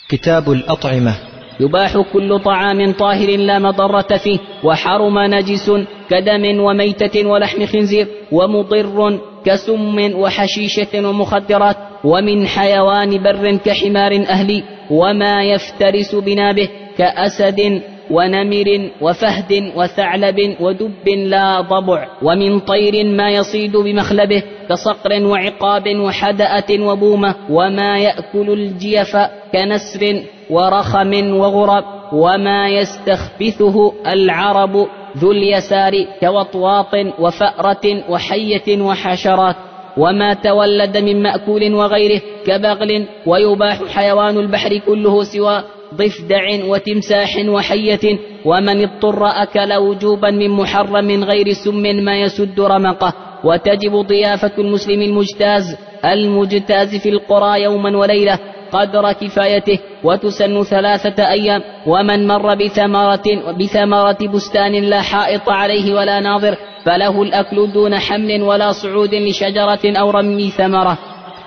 كتاب الأطعمة. يباح كل طعام طاهر لا مضرة فيه، وحرم نجس كدم وميتة ولحم خنزير، ومضر كسم وحشيشة ومخدرات، ومن حيوان بر كحمار أهلي، وما يفترس بنابه كأسد ونمر وفهد وثعلب ودب لا ضبع، ومن طير ما يصيد بمخلبه كصقر وعقاب وحدأة وبومة، وما يأكل الجيف كنسر ورخم وغرب، وما يستخبثه العرب ذو اليسار كوطواط وفأرة وحية وحشرات، وما تولد من مأكول وغيره كبغل. ويباح حيوان البحر كله سوى ضفدع وتمساح وحية، ومن اضطر أكل وجوبا من محرم غير سم ما يسد رمقه. وتجب ضيافة المسلم المجتاز في القرى يوما وليلة قدر كفايته، وتسن 3 أيام. ومن مر بثمرة بستان لا حائط عليه ولا ناظر فله الأكل دون حمل ولا صعود لشجرة أو رمي ثمرة.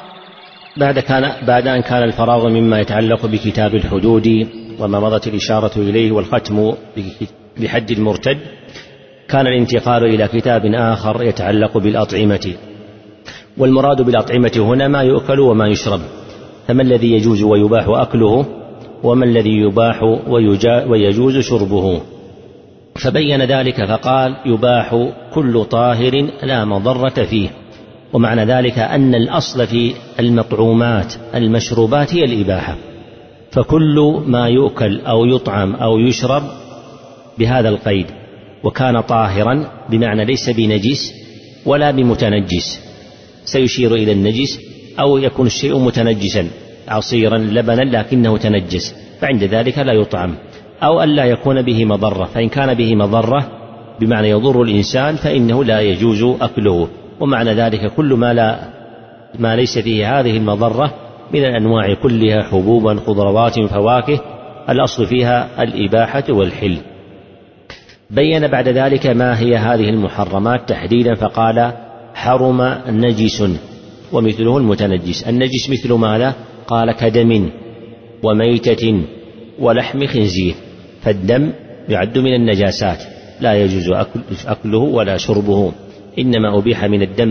بعد أن كان الفراغ مما يتعلق بكتاب الحدود وما مضت الإشارة إليه والختم بحد المرتد، كان الانتقال إلى كتاب آخر يتعلق بالأطعمة. والمراد بالأطعمة هنا ما يؤكل وما يشرب، فما الذي يجوز ويباح أكله، وما الذي يباح ويجوز شربه. فبين ذلك فقال: يباح كل طاهر لا مضرة فيه. ومعنى ذلك أن الأصل في المطعومات المشروبات هي الإباحة، فكل ما يؤكل أو يطعم أو يشرب بهذا القيد وكان طاهرا بمعنى ليس بنجس ولا بمتنجس، سيشير إلى النجس، أو يكون الشيء متنجسا عصيرا لبنا لكنه تنجس، فعند ذلك لا يطعم، أو ألا يكون به مضرة، فإن كان به مضرة بمعنى يضر الإنسان فإنه لا يجوز أكله. ومعنى ذلك كل ما ليس فيه هذه المضرة من الأنواع كلها، حبوبا خضروات فواكه، الأصل فيها الإباحة والحل. بين بعد ذلك ما هي هذه المحرمات تحديدا، فقال: حرم نجس ومثله المتنجس. النجس مثل ماذا؟ قال: كدم وميتة ولحم خنزير، فالدم يعد من النجاسات لا يجوز أكله ولا شربه، إنما أبيح من الدم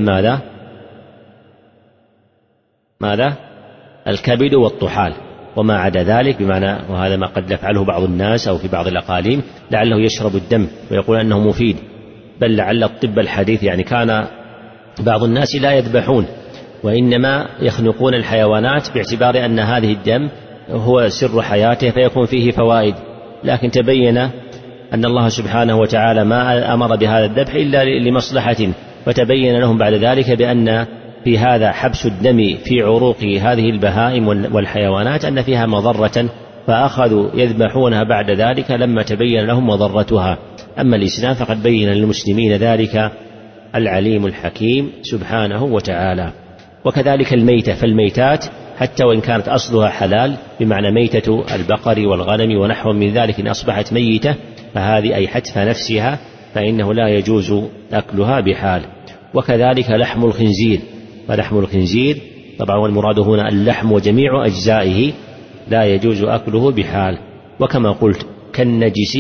ماذا؟ الكبد والطحال، وما عدا ذلك بمعنى، وهذا ما قد يفعله بعض الناس أو في بعض الأقاليم، لعله يشرب الدم ويقول أنه مفيد، بل لعل الطب الحديث يعني كان بعض الناس لا يذبحون وإنما يخنقون الحيوانات باعتبار أن هذه الدم هو سر حياته فيكون فيه فوائد، لكن تبين أن الله سبحانه وتعالى ما أمر بهذا الذبح إلا لمصلحة، فتبين لهم بعد ذلك بأن في هذا حبس الدم في عروق هذه البهائم والحيوانات أن فيها مضرة، فأخذوا يذبحونها بعد ذلك لما تبين لهم مضرتها. أما الإسلام فقد بين للمسلمين ذلك العليم الحكيم سبحانه وتعالى. وكذلك الميتة، فالميتات حتى وإن كانت أصلها حلال بمعنى ميتة البقر والغنم ونحو من ذلك، إن أصبحت ميتة فهذه أي حتف نفسها فإنه لا يجوز أكلها بحال. وكذلك لحم الخنزير، فلحم الخنزير طبعا والمراد هنا اللحم وجميع أجزائه لا يجوز أكله بحال. وكما قلت كالنجس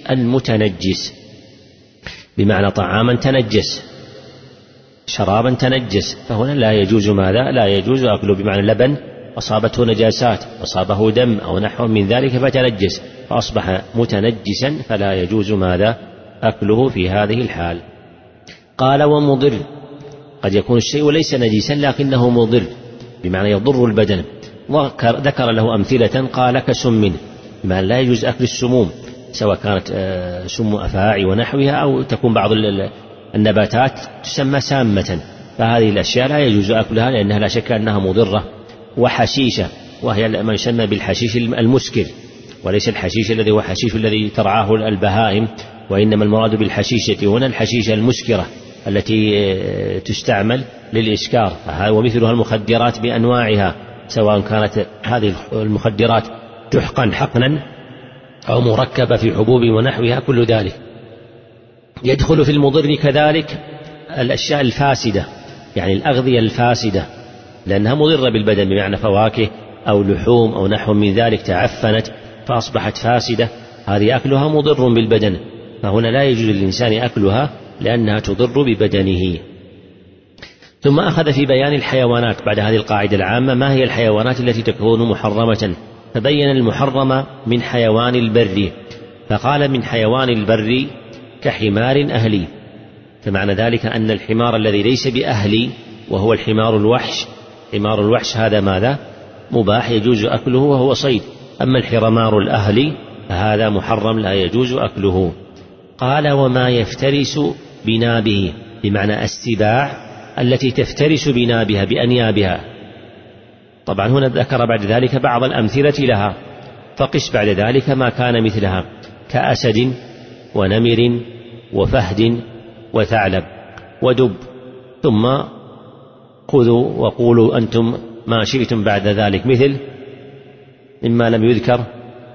المتنجس بمعنى طعاما تنجس، شرابا تنجس، فهنا لا يجوز ماذا؟ لا يجوز أكله، بمعنى لبن أصابته نجاسات، أصابه دم أو نحو من ذلك فتنجس فأصبح متنجسا، فلا يجوز ماذا؟ أكله في هذه الحال. قال: ومضر، قد يكون الشيء ليس نجسا لكنه مضر بمعنى يضر البدن، وذكر له أمثلة، قال: كسم، بمعنى لا يجوز أكل السموم سواء كانت سم أفاعي ونحوها أو تكون بعض النباتات تسمى سامة، فهذه الأشياء لا يجوز أكلها لأنها لا شك أنها مضرة. وحشيشة، وهي ما يسمى بالحشيش المسكر، وليس الحشيش الذي هو حشيش الذي ترعاه البهائم، وإنما المراد بالحشيشة هنا الحشيشة المسكرة التي تستعمل للإسكار، ومثلها المخدرات بأنواعها، سواء كانت هذه المخدرات تحقن حقنا أو مركبة في حبوب ونحوها، كل ذلك يدخل في المضر. كذلك الأشياء الفاسدة، يعني الأغذية الفاسدة، لأنها مضرة بالبدن بمعنى فواكه أو لحوم أو نحو من ذلك تعفنت فأصبحت فاسدة، هذه أكلها مضر بالبدن، فهنا لا يجوز للإنسان أكلها لأنها تضر ببدنه. ثم أخذ في بيان الحيوانات بعد هذه القاعدة العامة ما هي الحيوانات التي تكون محرمة، فبين المحرم من حيوان البر، فقال من حيوان البر كحمار أهلي، فمعنى ذلك أن الحمار الذي ليس بأهلي وهو الحمار الوحش، حمار الوحش هذا ماذا؟ مباح يجوز أكله وهو صيد، أما الحمار الأهلي فهذا محرم لا يجوز أكله. قال وما يفترس بنابه، بمعنى السباع التي تفترس بنابها بأنيابها. طبعا هنا ذكر بعد ذلك بعض الأمثلة لها، فقس بعد ذلك ما كان مثلها كأسد ونمر وفهد وثعلب ودب، ثم خذوا وقولوا أنتم ما شئتم بعد ذلك، مثل مما لم يذكر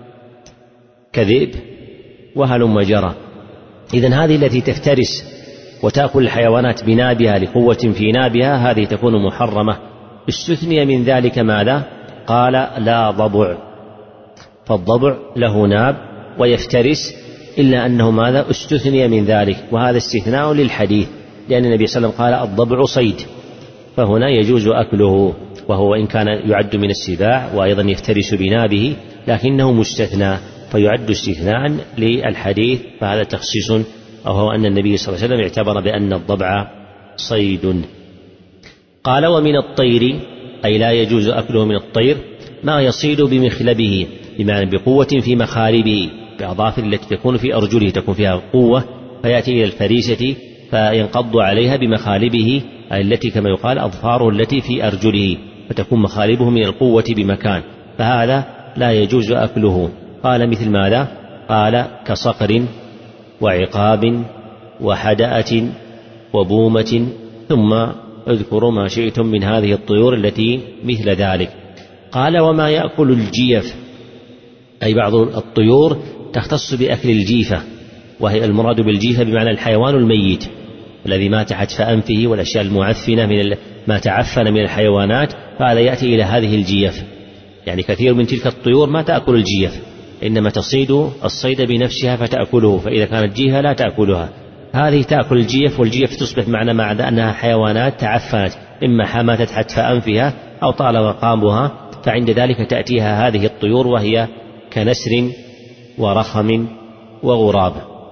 كذئب وهلم جرى. إذن هذه التي تفترس وتأكل الحيوانات بنابها لقوة في نابها هذه تكون محرمة. استثني من ذلك ماذا؟ قال لا ضبع، فالضبع له ناب ويفترس، إلا أنه ماذا؟ استثني من ذلك، وهذا استثناء للحديث، لأن النبي صلى الله عليه وسلم قال الضبع صيد، فهنا يجوز أكله، وهو إن كان يعد من السباع وأيضا يفترس بنابه لكنه مستثنى، فيعد استثناء للحديث، فهذا تخصيص، وهو أن النبي صلى الله عليه وسلم اعتبر بأن الضبع صيد. قال ومن الطير، أي لا يجوز أكله من الطير ما يصيد بمخلبه، بمعنى بقوة في مخالبه، بأظافر التي تكون في أرجله تكون فيها قوة، فيأتي إلى الفريسة فينقض عليها بمخالبه، التي كما يقال أظفاره التي في أرجله، فتكون مخالبه من القوة بمكان، فهذا لا يجوز أكله. قال مثل ماذا؟ قال كصقر وعقاب وحدأة وبومة، ثم اذكروا ما شئتم من هذه الطيور التي مثل ذلك. قال وما يأكل الجيف، أي بعض الطيور تختص بأكل الجيفة، وهي المراد بالجيفة بمعنى الحيوان الميت الذي مات حتف أنفه، والأشياء المعفنة من ما تعفن من الحيوانات، فهذا يأتي إلى هذه الجيف. يعني كثير من تلك الطيور ما تأكل الجيف، إنما تصيد الصيد بنفسها فتأكله، فإذا كانت جيفة لا تأكلها، هذه تأكل الجيف، والجيف تصبح مع أنها حيوانات تعفنت، إما ماتت حتف أنفها أو طال مقامها، فعند ذلك تأتيها هذه الطيور وهي كنسر ورخم وغراب.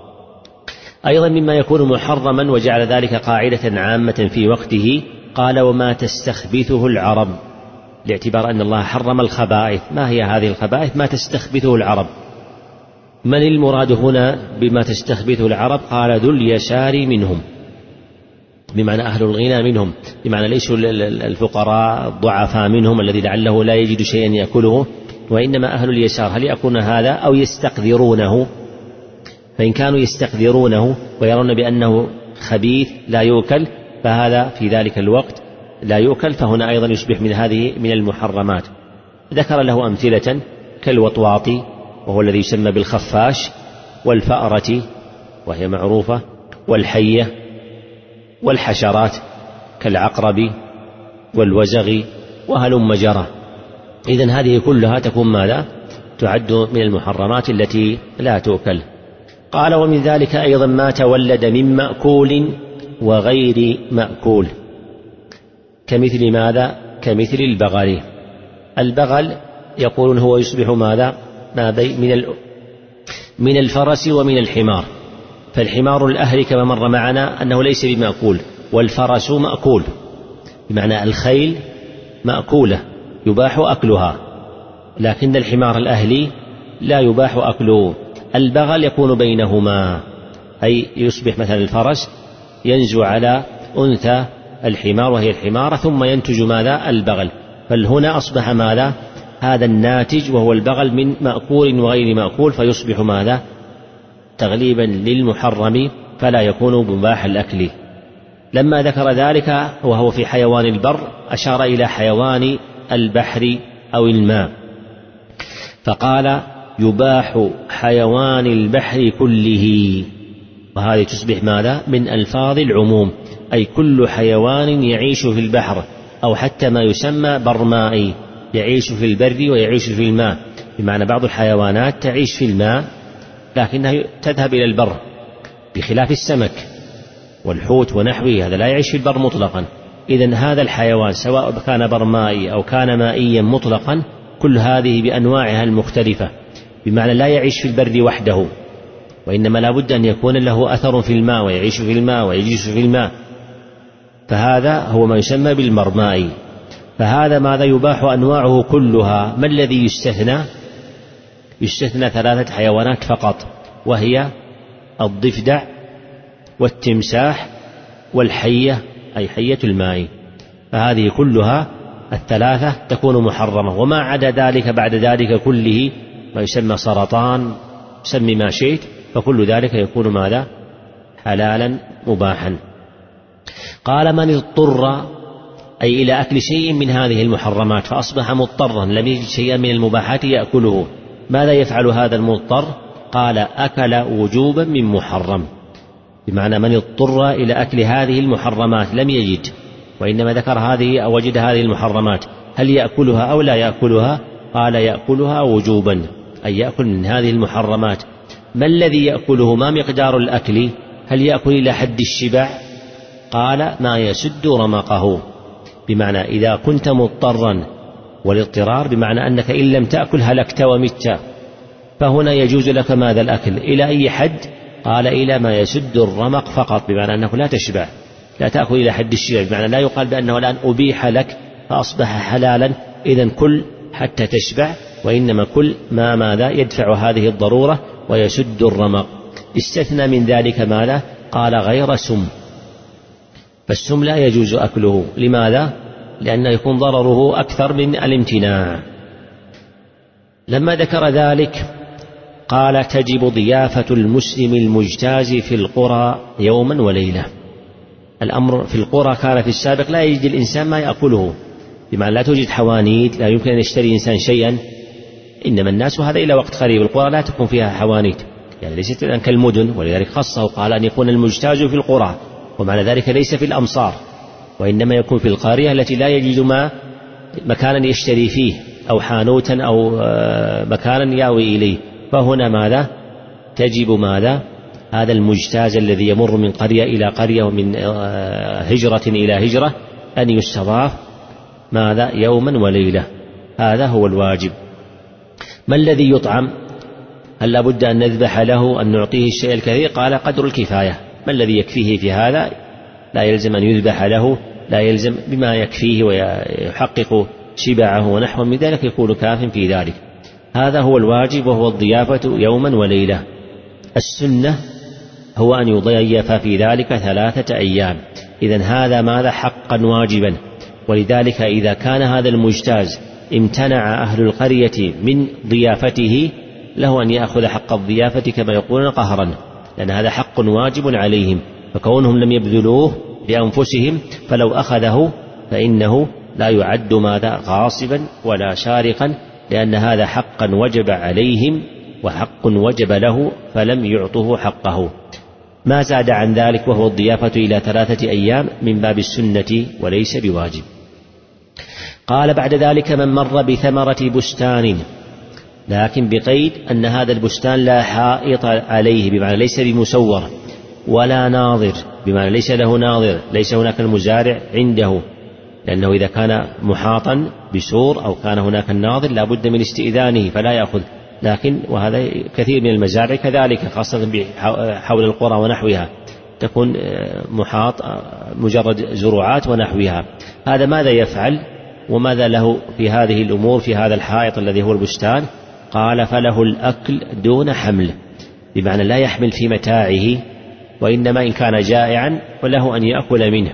أيضا مما يكون محرما وجعل ذلك قاعدة عامة في وقته، قال وما تستخبثه العرب، لاعتبار أن الله حرم الخبائث. ما هي هذه الخبائث؟ ما تستخبثه العرب. من المراد هنا بما تستخبثه العرب؟ قال ذو اليسار منهم، بمعنى أهل الغنى منهم، بمعنى ليسوا الفقراء الضعفاء منهم الذي لعله لا يجد شيئا يأكله، وإنما أهل اليسار. هل يكون هذا أو يستقذرونه؟ فإن كانوا يستقذرونه ويرون بأنه خبيث لا يؤكل، فهذا في ذلك الوقت لا يؤكل، فهنا أيضا يصبح من هذه من المحرمات. ذكر له أمثلة كالوطواط وهو الذي يسمى بالخفاش، والفأرة وهي معروفة، والحية، والحشرات كالعقرب والوزغ وهلم جرى. إذن هذه كلها تكون ماذا؟ تعد من المحرمات التي لا تؤكل. قال ومن ذلك أيضا ما تولد من مأكول وغير مأكول، كمثل ماذا؟ كمثل البغل. البغل يقولون هو يصبح ماذا؟ ما بين من الفرس ومن الحمار، فالحمار الأهلي كما مر معنا أنه ليس بمأكول، والفرس مأكول، بمعنى الخيل مأكولة يباح أكلها، لكن الحمار الأهلي لا يباح أكله. البغل يكون بينهما، أي يصبح مثلا الفرس ينزو على أنثى الحمار وهي الحمارة، ثم ينتج ماذا؟ البغل. فهنا أصبح ماذا؟ هذا الناتج وهو البغل من مأكول وغير مأكول، فيصبح ماذا؟ تغليبا للمحرم، فلا يكون مباح الأكل. لما ذكر ذلك وهو في حيوان البر أشار إلى حيوان البحر أو الماء، فقال يباح حيوان البحر كله، وهذه تصبح ماذا؟ من ألفاظ العموم، أي كل حيوان يعيش في البحر، أو حتى ما يسمى برمائي، يعيش في البر ويعيش في الماء، بمعنى بعض الحيوانات تعيش في الماء لكنها تذهب إلى البر، بخلاف السمك والحوت ونحوه، هذا لا يعيش في البر مطلقا. إذن هذا الحيوان سواء كان برمائي أو كان مائيا مطلقا، كل هذه بأنواعها المختلفة، بمعنى لا يعيش في البر وحده، وإنما لا بد أن يكون له أثر في الماء ويعيش في الماء ويجلس في الماء، فهذا هو ما يسمى بالمرمائي. فهذا ماذا يباح أنواعه كلها. ما الذي يستثنى؟ يستثنى 3 حيوانات فقط، وهي الضفدع والتمساح والحية، أي حية الماء، فهذه كلها 3 تكون محرمة. وما عدا ذلك بعد ذلك كله ما يسمى سرطان، سمي ما شئت، فكل ذلك يكون ماذا؟ حلالا مباحا. قال من اضطر أي إلى أكل شيء من هذه المحرمات فأصبح مضطرا لم يجد شيئا من المباحات يأكله، ماذا يفعل هذا المضطر؟ قال أكل وجوبا من محرم، بمعنى من اضطر إلى أكل هذه المحرمات لم يجد، وإنما ذكر هذه أو وجد هذه المحرمات، هل يأكلها أو لا يأكلها؟ قال يأكلها وجوبا، أي يأكل من هذه المحرمات. ما الذي يأكله؟ ما مقدار الأكل؟ هل يأكل إلى حد الشبع؟ قال ما يسد رمقه، بمعنى إذا كنت مضطرا، والاضطرار بمعنى أنك إن لم تأكل هلكت ومت، فهنا يجوز لك ماذا الأكل إلى أي حد؟ قال إلى ما يسد الرمق فقط، بمعنى أنك لا تشبع، لا تأكل إلى حد الشبع، بمعنى لا يقال بأنه الآن أبيح لك فأصبح حلالا إذن كل حتى تشبع، وإنما كل ما ماذا يدفع هذه الضرورة ويسد الرمق. استثنى من ذلك ماذا؟ قال غير سم، فالسم لا يجوز أكله. لماذا؟ لأنه يكون ضرره أكثر من الامتناع. لما ذكر ذلك قال تجب ضيافة المسلم المجتاز في القرى يوما وليلة. الأمر في القرى كان في السابق لا يجد الإنسان ما يأكله، بمعنى لا توجد حوانيت، لا يمكن أن يشتري إنسان شيئا، إنما الناس وهذا إلى وقت قريب القرى لا تكون فيها حوانيت، يعني ليست الآن كالمدن، ولذلك خصه قال أن يكون المجتاز في القرى، ومعنى ذلك ليس في الأمصار، وإنما يكون في القرية التي لا يجد مكانا يشتري فيه أو حانوتا أو مكانا ياوي إليه. فهنا ماذا؟ تجب ماذا؟ هذا المجتاز الذي يمر من قرية إلى قرية ومن هجرة إلى هجرة أن يستضاف ماذا؟ يوما وليلة، هذا هو الواجب. ما الذي يطعم؟ هل لابد أن نذبح له، أن نعطيه الشيء الكثير؟ قال قدر الكفاية، ما الذي يكفيه في هذا؟ لا يلزم أن يذبح له، لا يلزم، بما يكفيه ويحقق شبعه ونحو من ذلك يكون كاف في ذلك. هذا هو الواجب، وهو الضيافة يوما وليلة. السنة هو أن يضيف في ذلك 3 أيام. إذن هذا ماذا؟ حقا واجبا. ولذلك إذا كان هذا المجتاز امتنع أهل القرية من ضيافته له أن يأخذ حق الضيافة كما يقولون قهرا، لأن هذا حق واجب عليهم، فكونهم لم يبذلوه لأنفسهم فلو أخذه فإنه لا يعد ماذا؟ غاصبا ولا سارقا، لأن هذا حقا وجب عليهم وحق وجب له فلم يعطه حقه. ما زاد عن ذلك وهو الضيافة إلى 3 أيام من باب السنة وليس بواجب. قال بعد ذلك من مر بثمرة بستان، لكن بقيد أن هذا البستان لا حائط عليه، بمعنى ليس بمسور، ولا ناظر، بمعنى ليس له ناظر، ليس هناك المزارع عنده، لأنه إذا كان محاطا بسور أو كان هناك الناظر لا بد من استئذانه فلا يأخذ. لكن وهذا كثير من المزارع كذلك، خاصة حول القرى ونحوها تكون محاط مجرد زروعات ونحوها. هذا ماذا يفعل وماذا له في هذه الأمور في هذا الحائط الذي هو البستان؟ قال فله الأكل دون حمل، بمعنى لا يحمل في متاعه، وإنما إن كان جائعا فله أن يأكل منه.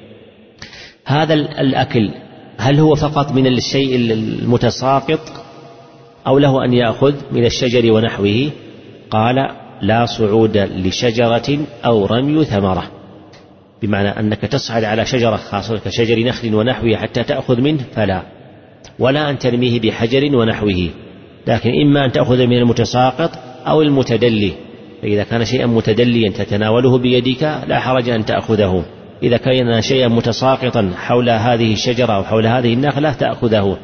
هذا الأكل هل هو فقط من الشيء المتساقط أو له أن يأخذ من الشجر ونحوه؟ قال لا صعود لشجرة أو رمي ثمرة، بمعنى أنك تصعد على شجرة خاصة كشجر نخل ونحوه حتى تأخذ منه فلا، ولا أن ترميه بحجر ونحوه، لكن إما أن تأخذ من المتساقط أو المتدلي. فإذا كان شيئا متدليا تتناوله بيدك لا حرج أن تأخذه، إذا كان شيئا متساقطا حول هذه الشجرة أو حول هذه النخلة تأخذه.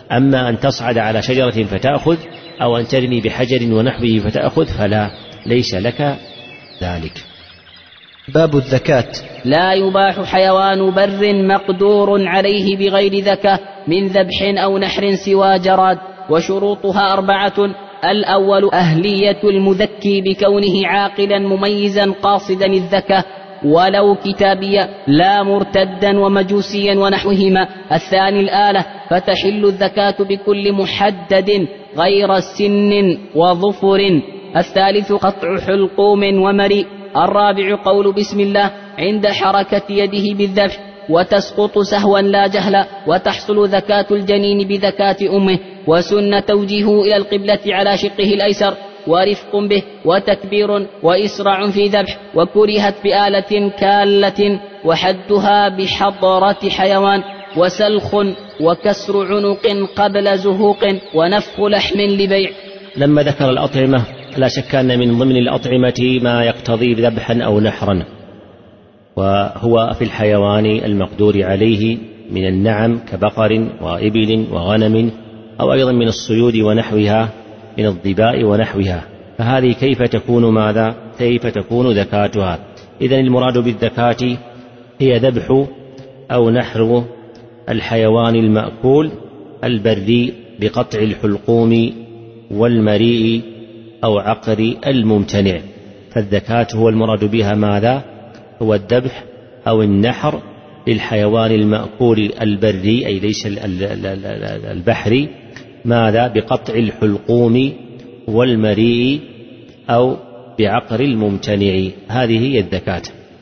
أما أن تصعد على شجرة فتأخذ أو أن ترمي بحجر ونحوه فتأخذ فلا، ليس لك ذلك. باب الزكاة. لا يباح حيوان بر مقدور عليه بغير زكاة من ذبح أو نحر سوى جراد. وشروطها 4: الأول أهلية المذكي بكونه عاقلا مميزا قاصدا الزكاة ولو كتابيا لا مرتدا ومجوسيا ونحوهما. الثاني الآلة، فتحل الزكاة بكل محدد غير سن وظفر. الثالث قطع حلقوم ومريء. الرابع قول بسم الله عند حركة يده بالذبح، وتسقط سهوا لا جهلا. وتحصل زكاة الجنين بزكاة أمه. وسن توجيهه إلى القبلة على شقه الأيسر، ورفق به وتكبير وإسراع في ذبح. وكرهت بآلة كالة، وحدها بحضرة حيوان، وسلخ وكسر عنق قبل زهوق، ونفخ لحم لبيع. لما ذكر الأطعمة لا شك أن من ضمن الأطعمة ما يقتضي ذبحا أو نحرا، وهو في الحيوان المقدور عليه من النعم كبقر وإبل وغنم، أو أيضا من الصيود ونحوها من الظباء ونحوها. فهذه كيف تكون ماذا؟ كيف تكون زكاتها؟ إذن المراد بالزكاة هي ذبح أو نحر الحيوان المأكول البري بقطع الحلقوم والمريء أو عقر الممتنع. فالزكاة هو المراد بها ماذا؟ هو الذبح أو النحر للحيوان المأكول البري أي ليس البحري، ماذا؟ بقطع الحلقوم والمريء أو بعقر الممتنع. هذه هي الزكاة.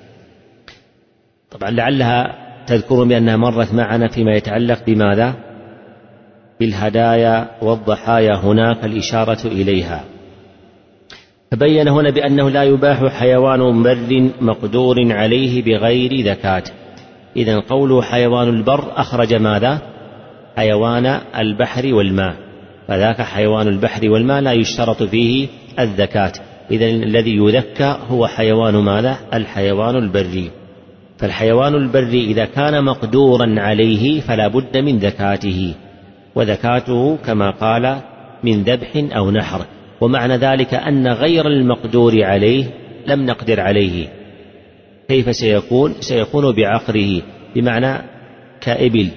طبعا لعلها تذكرون بأنها مرت معنا فيما يتعلق بماذا؟ بالهدايا والضحايا، هناك الإشارة إليها. فبين هنا بأنه لا يباح حيوان بر مقدور عليه بغير زكاة. إذن قوله حيوان البر أخرج ماذا؟ حيوان البحر والماء، فذاك حيوان البحر والماء لا يشترط فيه الزكاة. إذن الذي يذكى هو حيوان ماذا؟ الحيوان البري. فالحيوان البري إذا كان مقدورا عليه فلا بد من زكاته، وزكاته كما قال من ذبح أو نحر. ومعنى ذلك أن غير المقدور عليه لم نقدر عليه، كيف سيكون؟ سيكون بعقره، بمعنى كإبل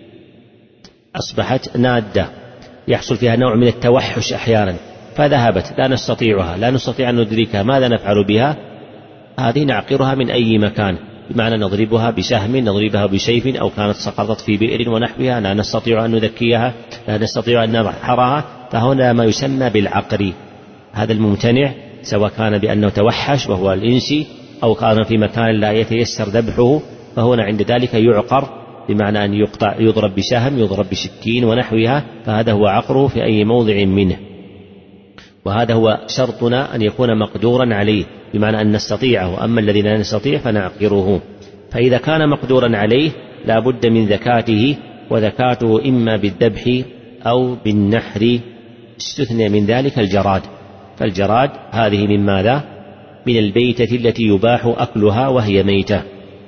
أصبحت نادة يحصل فيها نوع من التوحش أحيانا فذهبت لا نستطيعها، لا نستطيع أن ندركها، ماذا نفعل بها؟ هذه نعقرها من أي مكان، بمعنى نضربها بسهم، نضربها بسيف، أو كانت سقطت في بئر ونحوها لا نستطيع أن نذكيها، لا نستطيع أن نحرها. فهنا ما يسمى بالعقر. هذا الممتنع سواء كان بأنه توحش وهو الإنسي أو كان في مكان لا يتيسر ذبحه، فهنا عند ذلك يعقر، بمعنى أن يقطع، يضرب بسهم، يضرب بسكين ونحوها، فهذا هو عقره في أي موضع منه. وهذا هو شرطنا أن يكون مقدورا عليه، بمعنى أن نستطيعه، أما الذي لا نستطيع فنعقره. فإذا كان مقدورا عليه لا بد من زكاته، وزكاته إما بالذبح أو بالنحر. استثنى من ذلك الجراد، فالجراد هذه من ماذا؟ من البيتة التي يباح أكلها وهي ميتة.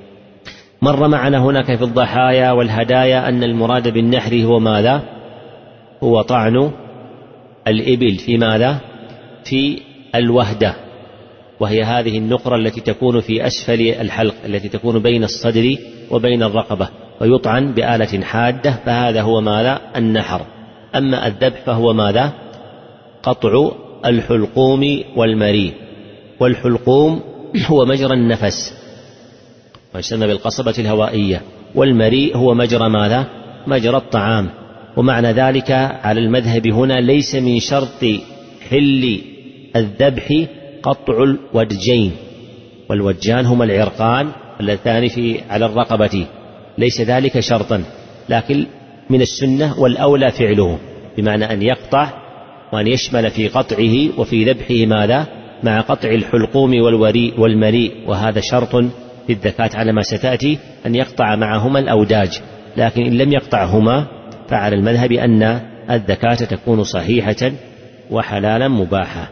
مر معنا هناك في الضحايا والهدايا أن المراد بالنحر هو ماذا؟ هو طعن الإبل في ماذا؟ في الوهدة، وهي هذه النقرة التي تكون في أسفل الحلق التي تكون بين الصدر وبين الرقبة، ويطعن بآلة حادة، فهذا هو ماذا؟ النحر. أما الذبح فهو ماذا؟ قطع الحلقوم والمريء. والحلقوم هو مجرى النفس ويسمى بالقصبة الهوائية، والمريء هو مجرى ماذا؟ مجرى الطعام. ومعنى ذلك على المذهب هنا ليس من شرط حل الذبح قطع الودجين، والوجان هما العرقان اللتان على الرقبة، ليس ذلك شرطا، لكن من السنة والأولى فعله، بمعنى أن يقطع وأن يشمل في قطعه وفي ذبحه ماذا؟ مع قطع الحلقوم والمريء، وهذا شرط في الزكاة على ما ستأتي، أن يقطع معهما الأوداج. لكن إن لم يقطعهما فعلى المذهب أن الزكاة تكون صحيحة وحلالا مباحة.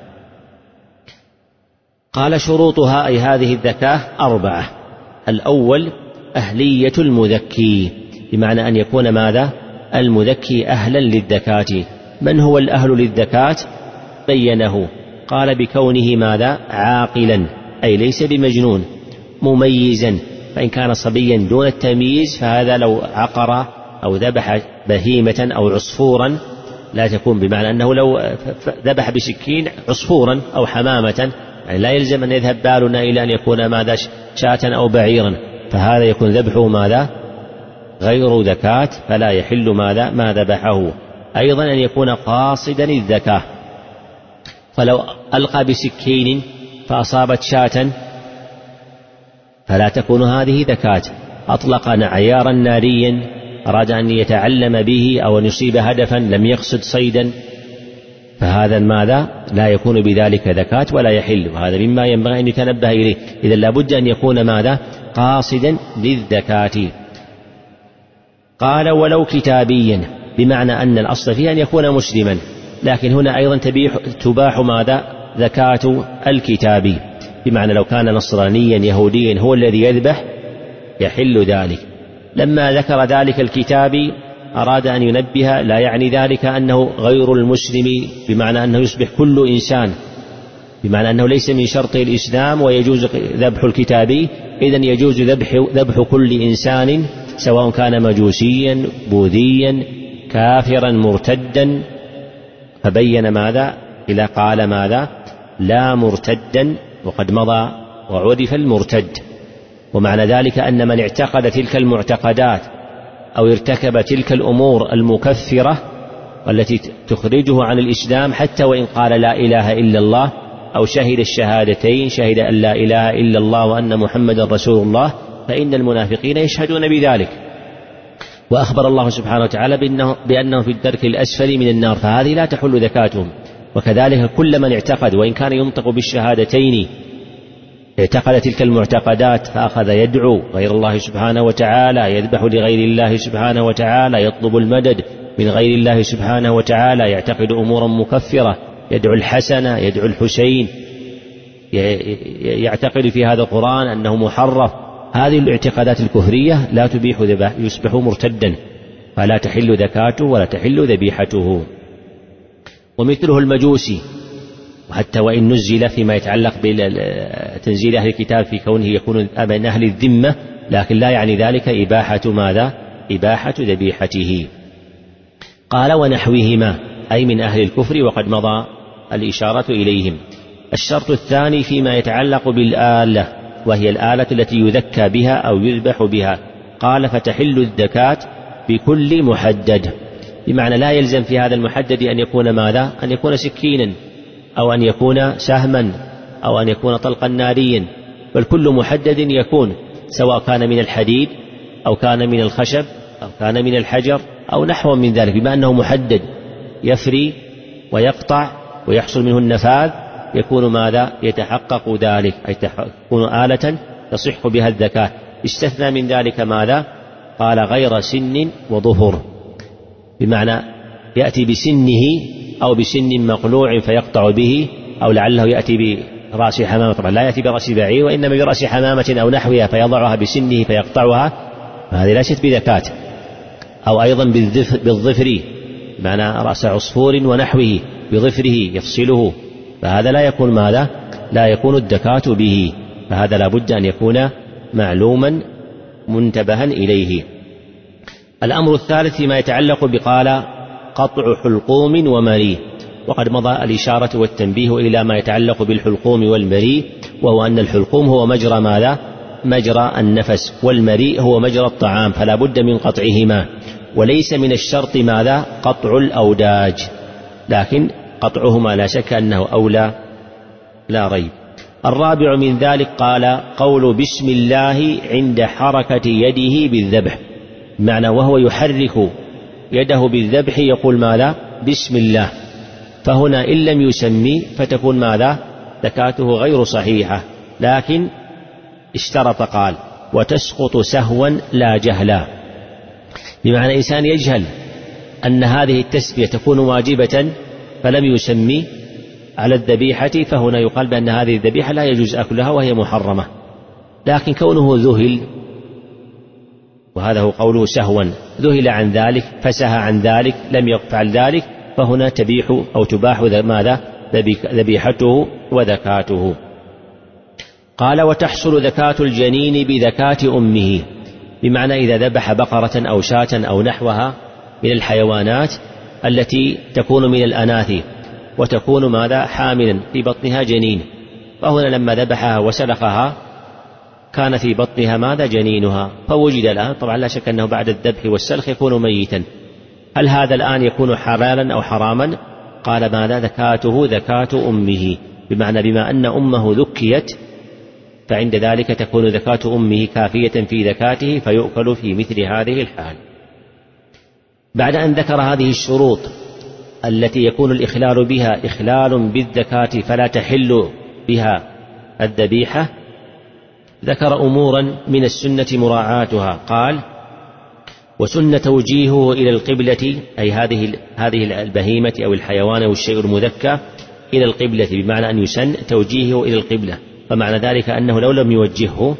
قال شروطها أي هذه الزكاة 4. الأول أهلية المذكي، بمعنى أن يكون ماذا؟ المذكي أهلا للزكاة. من هو الأهل للزكاة؟ بينه، قال بكونه ماذا؟ عاقلا، أي ليس بمجنون، مميزا، فإن كان صبيا دون التمييز فهذا لو عقر أو ذبح بهيمة أو عصفورا لا تكون، بمعنى أنه لو ذبح بسكين عصفورا أو حمامة يعني لا يلزم أن يذهب بالنا إلى أن يكون ماذا؟ شاة أو بعيرا، فهذا يكون ذبحه ماذا؟ غير زكاة، فلا يحل ماذا؟ ما ذبحه. أيضا أن يكون قاصدا الزكاة، فلو ألقى بسكين فأصابت شاة فلا تكون هذه زكاة. أطلق عيارا ناريا أراد أن يتعلم به أو أن يصيب هدفا لم يقصد صيدا، فهذا ماذا؟ لا يكون بذلك زكاة ولا يحل، وهذا مما ينبغي أن يتنبه إليه. إذا لابد أن يكون ماذا؟ قاصدا للزكاة. قال ولو كتابيا، بمعنى أن الأصل فيه أن يكون مسلما، لكن هنا أيضا تباح ماذا؟ زكاة الكتابي، بمعنى لو كان نصرانيا يهوديا هو الذي يذبح يحل ذلك. لما ذكر ذلك الكتابي أراد أن ينبه، لا يعني ذلك أنه غير المسلم، بمعنى أنه يصبح كل إنسان، بمعنى أنه ليس من شرط الإسلام ويجوز ذبح الكتابي، إذن يجوز ذبح كل إنسان سواء كان مجوسيا بوذيا كافرا مرتدا. فبين ماذا؟ إلى قال ماذا؟ لا مرتدا، وقد مضى وعرف المرتد. ومعنى ذلك أن من اعتقد تلك المعتقدات أو ارتكب تلك الأمور المكفرة والتي تخرجه عن الإسلام، حتى وإن قال لا إله إلا الله أو شهد الشهادتين، شهد أن لا إله إلا الله وأن محمد رسول الله، فإن المنافقين يشهدون بذلك، وأخبر الله سبحانه وتعالى بأنه في الدرك الأسفل من النار، فهذه لا تحل زكاتهم. وكذلك كل من اعتقد وإن كان ينطق بالشهادتين اعتقد تلك المعتقدات فأخذ يدعو غير الله سبحانه وتعالى، يذبح لغير الله سبحانه وتعالى، يطلب المدد من غير الله سبحانه وتعالى، يعتقد أمورا مكفرة، يدعو الحسن، يدعو الحسين، يعتقد في هذا القرآن أنه محرف، هذه الاعتقادات الكفرية لا تبيح ذبح، يصبح مرتدا، فلا تحل زكاته ولا تحل ذبيحته. ومثله المجوسي، وحتى وإن نزل فيما يتعلق بتنزيل أهل الكتاب في كونه يكون من أهل الذمة، لكن لا يعني ذلك إباحة ماذا؟ إباحة ذبيحته. قال ونحوهما، أي من أهل الكفر، وقد مضى الإشارة إليهم. الشرط الثاني فيما يتعلق بالآلة، وهي الآلة التي يذكى بها أو يذبح بها. قال فتحل الزكاة بكل محدد، بمعنى لا يلزم في هذا المحدد أن يكون ماذا؟ أن يكون سكينا أو أن يكون سهما أو أن يكون طلقا ناريا، بل كل محدد يكون، سواء كان من الحديد أو كان من الخشب أو كان من الحجر أو نحو من ذلك، بما أنه محدد يفري ويقطع ويحصل منه النفاذ، يكون ماذا؟ يتحقق ذلك، أي تكون آلة تصح بها الزكاة. استثنى من ذلك ماذا؟ قال غير سن وظهر، بمعنى يأتي بسنه أو بسن مقلوع فيقطع به، أو لعله يأتي برأس حمامة، طبعا لا يأتي برأس بعير وإنما برأس حمامة أو نحوها فيضعها بسنه فيقطعها، فهذه ليست بزكاة. أو أيضا بالظفر، بمعنى رأس عصفور ونحوه بظفره يفصله، فهذا لا يكون ماذا؟ لا يكون الزكاة به، فهذا لا بد أن يكون معلوما منتبها إليه. الأمر الثالث فيما يتعلق بقال قطع حلقوم ومري، وقد مضى الإشارة والتنبيه إلى ما يتعلق بالحلقوم والمري، وهو أن الحلقوم هو مجرى ماذا؟ مجرى النفس، والمريء هو مجرى الطعام، فلا بد من قطعهما. وليس من الشرط ماذا؟ قطع الأوداج، لكن قطعهما لا شك أنه أولى لا ريب. الرابع من ذلك قال قول بسم الله عند حركة يده بالذبح، معنى وهو يحرك يده بالذبح يقول ماذا؟ بسم الله، فهنا إن لم يسمي فتكون ماذا؟ زكاته غير صحيحة، لكن اشترط قال وتسقط سهوا لا جهلا، بمعنى إنسان يجهل أن هذه التسمية تكون واجبة فلم يسمي على الذبيحة، فهنا يقال بأن هذه الذبيحة لا يجوز أكلها وهي محرمة. لكن كونه ذهل وهذا هو قوله سهوا، ذهل عن ذلك، فسه عن ذلك، لم يفعل ذلك، فهنا تبيح أو تباح ماذا؟ ذبيحته وذكاته. قال وتحصل ذكاة الجنين بذكاة أمه، بمعنى إذا ذبح بقرة أو شاة أو نحوها من الحيوانات التي تكون من الأناثي وتكون ماذا؟ حاملا في بطنها جنين، فهنا لما ذبحها وسلخها كان في بطنها ماذا؟ جنينها، فوجد الآن، طبعا لا شك أنه بعد الذبح والسلخ يكون ميتا، هل هذا الآن يكون حلالا أو حراما؟ قال ماذا؟ ذكاته ذكاة أمه، بمعنى بما أن أمه ذكيت فعند ذلك تكون ذكاة أمه كافية في ذكاته فيؤكل في مثل هذه الحال. بعد أن ذكر هذه الشروط التي يكون الإخلال بها إخلال بالذكاة فلا تحل بها الذبيحة، ذكر أمورا من السنة مراعاتها. قال وسن توجيهه إلى القبلة، أي هذه البهيمة أو الحيوان أو الشيء المذكى إلى القبلة، بمعنى أن يسن توجيهه إلى القبلة، فمعنى ذلك أنه لو لم يوجهه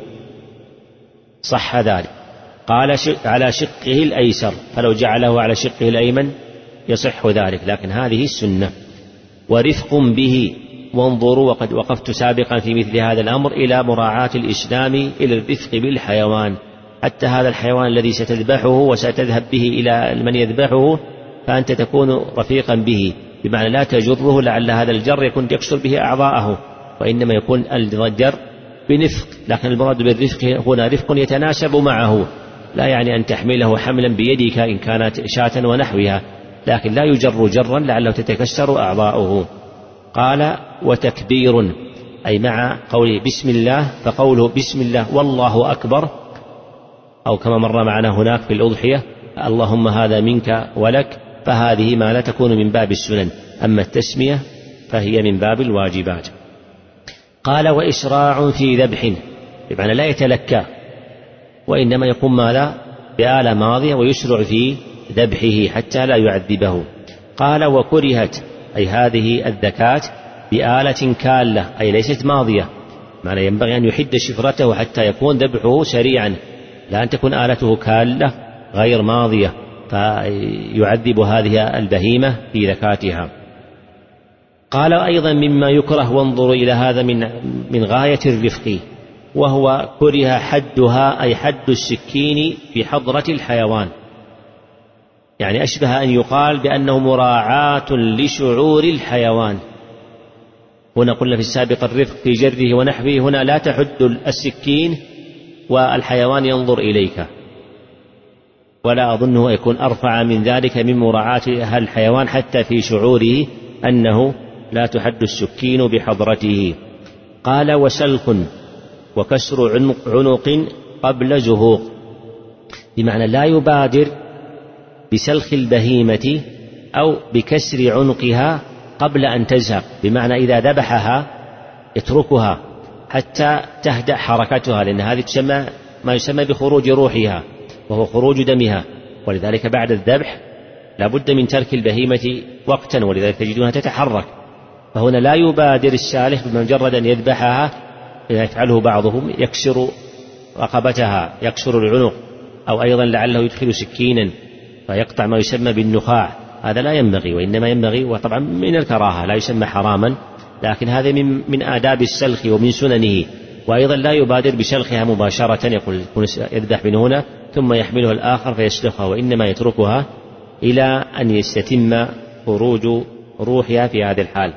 صح ذلك. قال على شقه الأيسر، فلو جعله على شقه الأيمن يصح ذلك، لكن هذه السنة. ورفق به، وانظروا وقد وقفت سابقا في مثل هذا الأمر إلى مراعاة الإسلام إلى الرفق بالحيوان، حتى هذا الحيوان الذي ستذبحه وستذهب به إلى من يذبحه فأنت تكون رفيقا به، بمعنى لا تجره، لعل هذا الجر يكون يكسر به أعضاءه، وإنما يكون الجر بنفق، لكن المراد بالرفق هنا رفق يتناسب معه، لا يعني أن تحمله حملا بيدك إن كانت شاة ونحوها، لكن لا يجر جرا لعله تتكسر أعضاؤه. قال وتكبير، أي مع قوله بسم الله، فقوله بسم الله والله أكبر، أو كما مر معنا هناك في الأضحية اللهم هذا منك ولك، فهذه ما لا تكون من باب السنن، أما التسمية فهي من باب الواجبات. قال وإسراع في ذبح، بمعنى لا يتلكى، وإنما يقوم ماذا؟ بآلة ماضية ويسرع في ذبحه حتى لا يعذبه. قال وكرهت، أي هذه الذكاة بآلة كالة، أي ليست ماضية، معنى ينبغي أن يحد شفرته حتى يكون ذبحه سريعا، لا أن تكون آلته كالة غير ماضية فيعذب هذه البهيمة في ذكاتها. قال أيضا مما يكره، وانظروا إلى هذا من غاية الرفق، وهو كره حدها، أي حد السكين في حضرة الحيوان، يعني أشبه أن يقال بأنه مراعاة لشعور الحيوان. هنا قلنا في السابق الرفق في جره ونحوه، هنا لا تحد السكين والحيوان ينظر إليك، ولا أظنه يكون أرفع من ذلك من مراعاة الحيوان حتى في شعوره أنه لا تحد السكين بحضرته. قال وسلق وكسر عنق قبل زهوق، بمعنى لا يبادر بسلخ البهيمة أو بكسر عنقها قبل أن تزهق، بمعنى إذا ذبحها يتركها حتى تهدأ حركتها، لأن هذه تسمى ما يسمى بخروج روحها وهو خروج دمها، ولذلك بعد الذبح لا بد من ترك البهيمة وقتا، ولذلك تجدونها تتحرك، فهنا لا يبادر السالخ بمجرد أن يذبحها، إذا يفعله بعضهم يكسر رقبتها، يكسر العنق، أو أيضا لعله يدخل سكينا فيقطع ما يسمى بالنخاع، هذا لا ينبغي، وإنما ينبغي، وطبعا من الكراهة لا يسمى حراما، لكن هذا من آداب السلخ ومن سننه. وأيضا لا يبادر بسلخها مباشرة، يقول يذبح من هنا ثم يحملها الآخر فيسلخها، وإنما يتركها إلى أن يستتم خروج روحها في هذه الحال.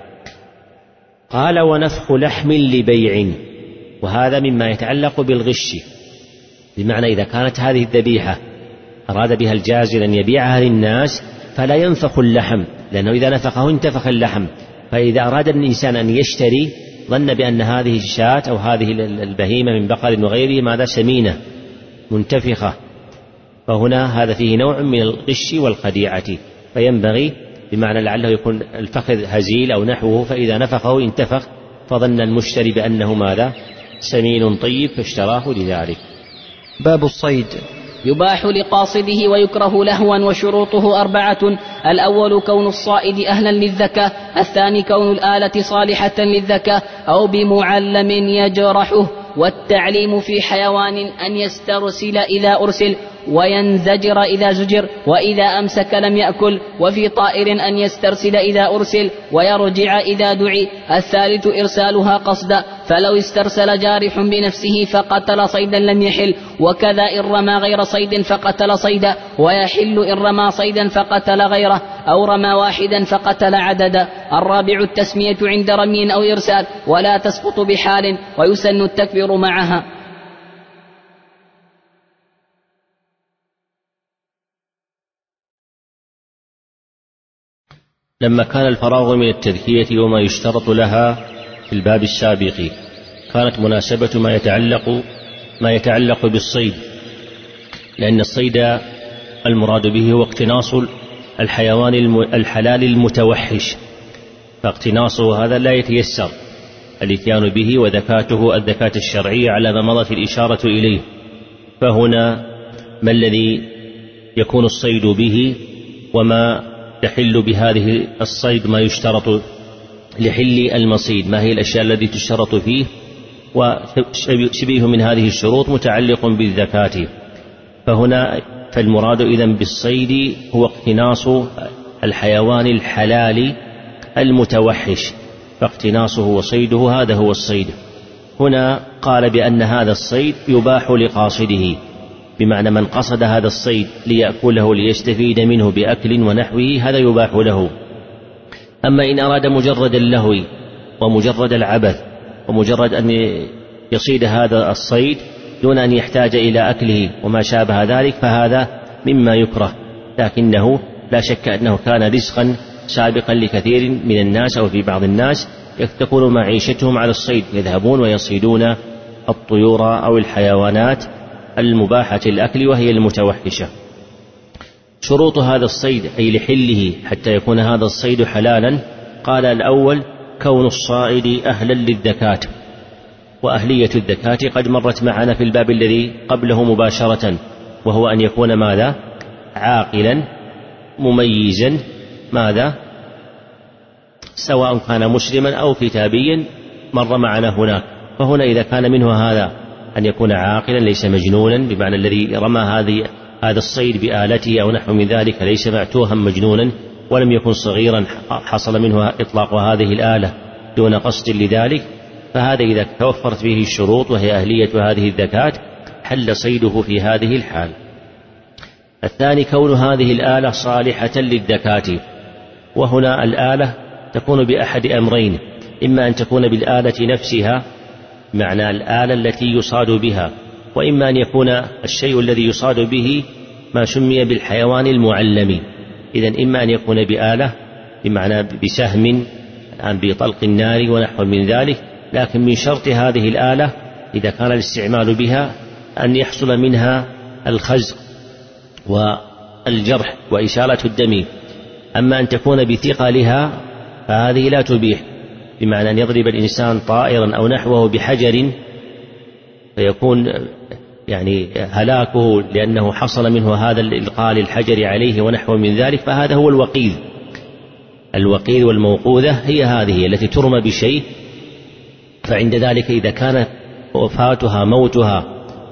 قال ونفخ لحم لبيع، وهذا مما يتعلق بالغش، بمعنى إذا كانت هذه الذبيحة أراد بها الجازر أن يبيعها للناس فلا ينفخ اللحم، لأنه إذا نفخه انتفخ اللحم، فإذا أراد الإنسان أن يشتري ظن بأن هذه الشاة أو هذه البهيمة من بقر وغيره ماذا سمينة منتفخة، فهنا هذا فيه نوع من الغش والخديعة، فينبغي بمعنى لعله يكون الفخذ هزيل أو نحوه، فإذا نفخه انتفخ، فظن المشتري بأنه ماذا سمين طيب فاشتراه لذلك. باب الصيد. يباح لقاصده ويكره لهوا، وشروطه 4: الأول كون الصائد أهلا للذكاة، الثاني كون الآلة صالحة للذكاة أو بمعلم يجرحه، والتعليم في حيوان أن يسترسل إذا أرسل، وينزجر إذا زجر، وإذا أمسك لم يأكل. وفي طائر أن يسترسل إذا أرسل ويرجع إذا دعي. الثالث إرسالها قصدا، فلو استرسل جارح بنفسه فقتل صيدا لم يحل، وكذا إن رمى غير صيد فقتل صيدا، ويحل إن رمى صيدا فقتل غيره، أو رمى واحدا فقتل عددا. الرابع التسمية عند رمي أو إرسال، ولا تسقط بحال، ويسن التكبير معها. لما كان الفراغ من التذكية وما يشترط لها في الباب السابق، كانت مناسبة ما يتعلق بالصيد، لأن الصيد المراد به هو اقتناص الحيوان الحلال المتوحش، فاقتناصه هذا لا يتيسر الاتيان به، وذكاته الذكاة الشرعية على ما مضت الإشارة إليه. فهنا ما الذي يكون الصيد به، وما تحل بهذه الصيد، ما يشترط لحل المصيد، ما هي الأشياء التي تشترط فيه، وشبيه من هذه الشروط متعلق بالذكاة. فالمراد إذن بالصيد هو اقتناص الحيوان الحلال المتوحش، فاقتناصه وصيده هذا هو الصيد. هنا قال بأن هذا الصيد يباح لقاصده، بمعنى من قصد هذا الصيد ليأكله ليستفيد منه بأكل ونحوه هذا يباح له. أما إن أراد مجرد اللهو ومجرد العبث ومجرد أن يصيد هذا الصيد دون أن يحتاج إلى أكله وما شابه ذلك فهذا مما يكره، لكنه لا شك أنه كان رزقا سابقا لكثير من الناس، أو في بعض الناس تكون معيشتهم على الصيد، يذهبون ويصيدون الطيور أو الحيوانات المباحة الأكل وهي المتوحشة. شروط هذا الصيد أي لحله حتى يكون هذا الصيد حلالا، قال الأول كون الصائد أهلا للذكاة، وأهلية الذكاة قد مرت معنا في الباب الذي قبله مباشرة، وهو أن يكون ماذا؟ عاقلا مميزا، ماذا؟ سواء كان مسلما أو كتابيا مر معنا هناك. فهنا إذا كان منه هذا أن يكون عاقلا ليس مجنونا، بمعنى الذي رمى هذا الصيد بآلته أو نحو من ذلك ليس معتوها مجنونا، ولم يكن صغيرا حصل منه إطلاق هذه الآلة دون قصد لذلك، فهذا إذا توفرت فيه الشروط وهي أهلية هذه الذكاة حل صيده في هذه الحال. الثاني كون هذه الآلة صالحة للذكاة، وهنا الآلة تكون بأحد أمرين، إما أن تكون بالآلة نفسها معنى الآلة التي يصاد بها، وإما أن يكون الشيء الذي يصاد به ما سمي بالحيوان المعلم. إذن إما أن يكون بآلة بمعنى بسهم بطلق النار ونحو من ذلك، لكن من شرط هذه الآلة إذا كان الاستعمال بها أن يحصل منها الخزق والجرح وإسالة الدم. أما أن تكون بثقلها فهذه لا تبيح، بمعنى أن يضرب الإنسان طائرا أو نحوه بحجر فيكون يعني هلاكه لأنه حصل منه هذا الإلقاء للحجر عليه ونحو من ذلك، فهذا هو الوقيذ والموقوذة هي هذه التي ترمى بشيء، فعند ذلك إذا كان وفاتها موتها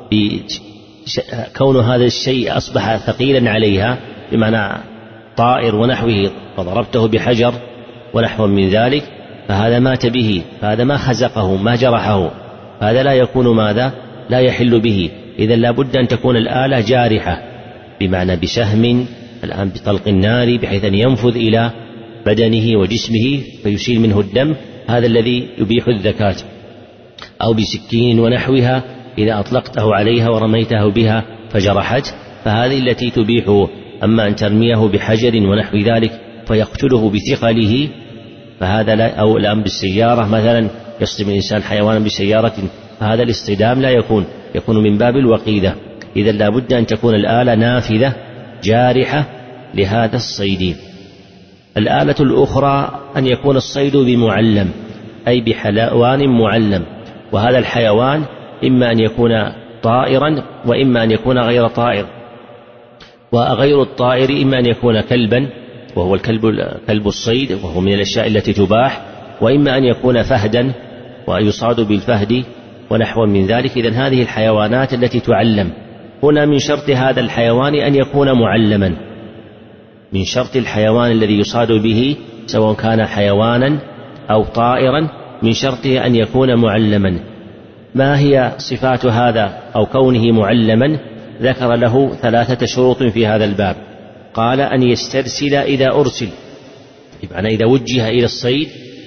كون هذا الشيء أصبح ثقيلا عليها بمعنى طائر ونحوه فضربته بحجر ونحو من ذلك فهذا مات به، فهذا ما خزقه ما جرحه، فهذا لا يكون ماذا؟ لا يحل به. إذن لا بد أن تكون الآلة جارحة بمعنى بسهم الآن بطلق النار بحيث أن ينفذ إلى بدنه وجسمه فيسيل منه الدم، هذا الذي يبيح الذكاة. أو بسكين ونحوها إذا أطلقته عليها ورميته بها فجرحت فهذه التي تبيحه. أما أن ترميه بحجر ونحو ذلك فيقتله بثقله فهذا لا. أو الآن بالسيارة مثلا يصطدم الإنسان حيوانا بسيارة فهذا الاصطدام لا يكون من باب الوقيدة. إذا لا بد أن تكون الآلة نافذة جارحة لهذا الصيد. الآلة الأخرى أن يكون الصيد بمعلم أي بحيوان معلم، وهذا الحيوان إما أن يكون طائرا وإما أن يكون غير طائر، وغير الطائر إما أن يكون كلبا وهو كلب الصيد وهو من الأشياء التي تباح، وإما أن يكون فهدا ويصاد بالفهد ونحو من ذلك. إذن هذه الحيوانات التي تعلم هنا من شرط هذا الحيوان أن يكون معلما، من شرط الحيوان الذي يصاد به سواء كان حيوانا أو طائرا من شرطه أن يكون معلما. ما هي صفات هذا أو كونه معلما؟ ذكر له 3 شروط في هذا الباب. قال أن يسترسل إذا أرسل، بمعنى إذا وجه إلى الصيد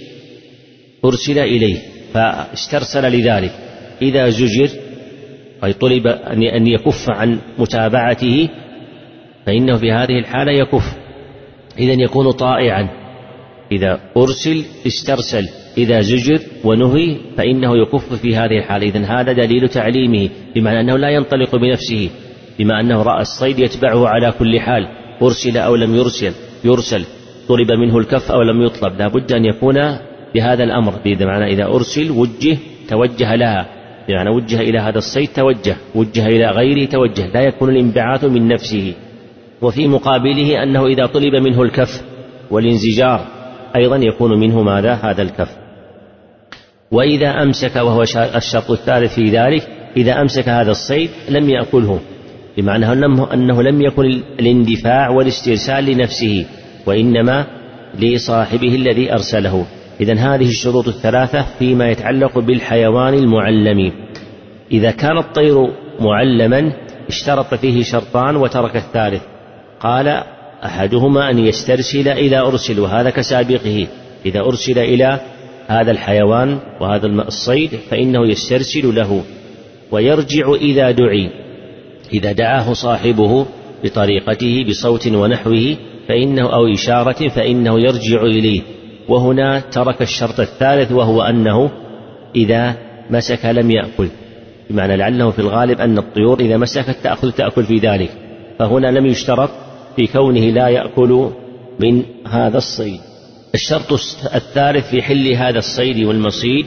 أرسل إليه فاسترسل لذلك. إذا زجر أي طلب أن يكف عن متابعته فإنه في هذه الحالة يكف، إذن يكون طائعا. إذا أرسل استرسل، إذا زجر ونهي فإنه يكف في هذه الحالة. إذن هذا دليل تعليمه، بمعنى أنه لا ينطلق بنفسه، بما أنه رأى الصيد يتبعه على كل حال، أرسل أو لم يرسل، طلب منه الكف أو لم يطلب، لا بد أن يكون بهذا الأمر. بمعنى إذا أرسل وجه توجه لها، بمعنى وجه إلى هذا الصيد توجه، وجه إلى غيره توجه، لا يكون الانبعاث من نفسه. وفي مقابله أنه إذا طلب منه الكف والانزجار أيضا يكون منه ماذا؟ هذا الكف. وإذا أمسك، وهو الشرط الثالث في ذلك، إذا أمسك هذا الصيد لم يأكله، بمعنى أنه لم يكن الاندفاع والاسترسال لنفسه وإنما لصاحبه الذي أرسله. إذن هذه الشروط الثلاثة فيما يتعلق بالحيوان المعلم. إذا كان الطير معلما اشترط فيه شرطان وترك الثالث. قال أحدهما أن يسترسل إذا أرسل، وهذا كسابقه، إذا أرسل إلى هذا الحيوان وهذا الصيد فإنه يسترسل له، ويرجع إذا دعي، إذا دعاه صاحبه بطريقته بصوت ونحوه فإنه أو إشارة فإنه يرجع إليه. وهنا ترك الشرط الثالث، وهو أنه إذا مسك لم يأكل، بمعنى لعله في الغالب أن الطيور إذا مسكت تأكل في ذلك، فهنا لم يشترط في كونه لا يأكل من هذا الصيد. الشرط الثالث في حل هذا الصيد والمصيد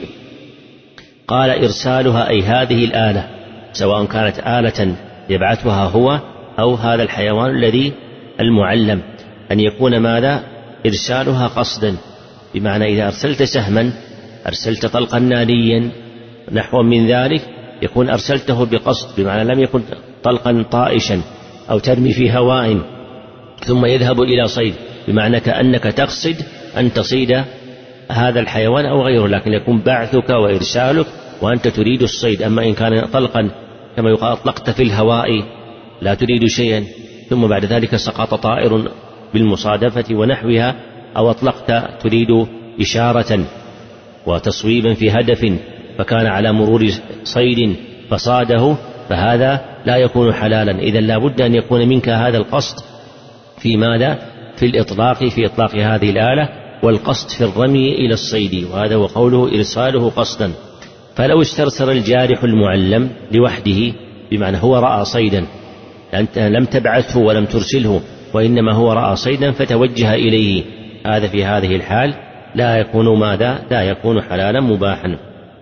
قال إرسالها، أي هذه الآلة، سواء كانت آلة يبعثها هو أو هذا الحيوان الذي المعلم، أن يكون ماذا؟ إرسالها قصدا، بمعنى إذا أرسلت سهما، أرسلت طلقا ناريا نحو من ذلك، يكون أرسلته بقصد، بمعنى لم يكن طلقا طائشا أو ترمي في هواء ثم يذهب إلى صيد، بمعنى كأنك تقصد أن تصيد هذا الحيوان أو غيره، لكن يكون بعثك وإرسالك وأنت تريد الصيد. أما إن كان طلقا كما يقال أطلقت في الهواء لا تريد شيئا ثم بعد ذلك سقط طائر بالمصادفة ونحوها، أو أطلقت تريد إشارة وتصويبا في هدف فكان على مرور صيد فصاده، فهذا لا يكون حلالا. إذن لا بد أن يكون منك هذا القصد في ماذا؟ في الإطلاق، في إطلاق هذه الآلة، والقصد في الرمي إلى الصيد، وهذا هو قوله إرساله قصدا. فلو استرسل الجارح المعلم لوحده، بمعنى هو رأى صيدا، أنت لم تبعثه ولم ترسله وإنما هو رأى صيدا فتوجه إليه، هذا في هذه الحال لا يكون ماذا؟ لا يكون حلالا مباحا.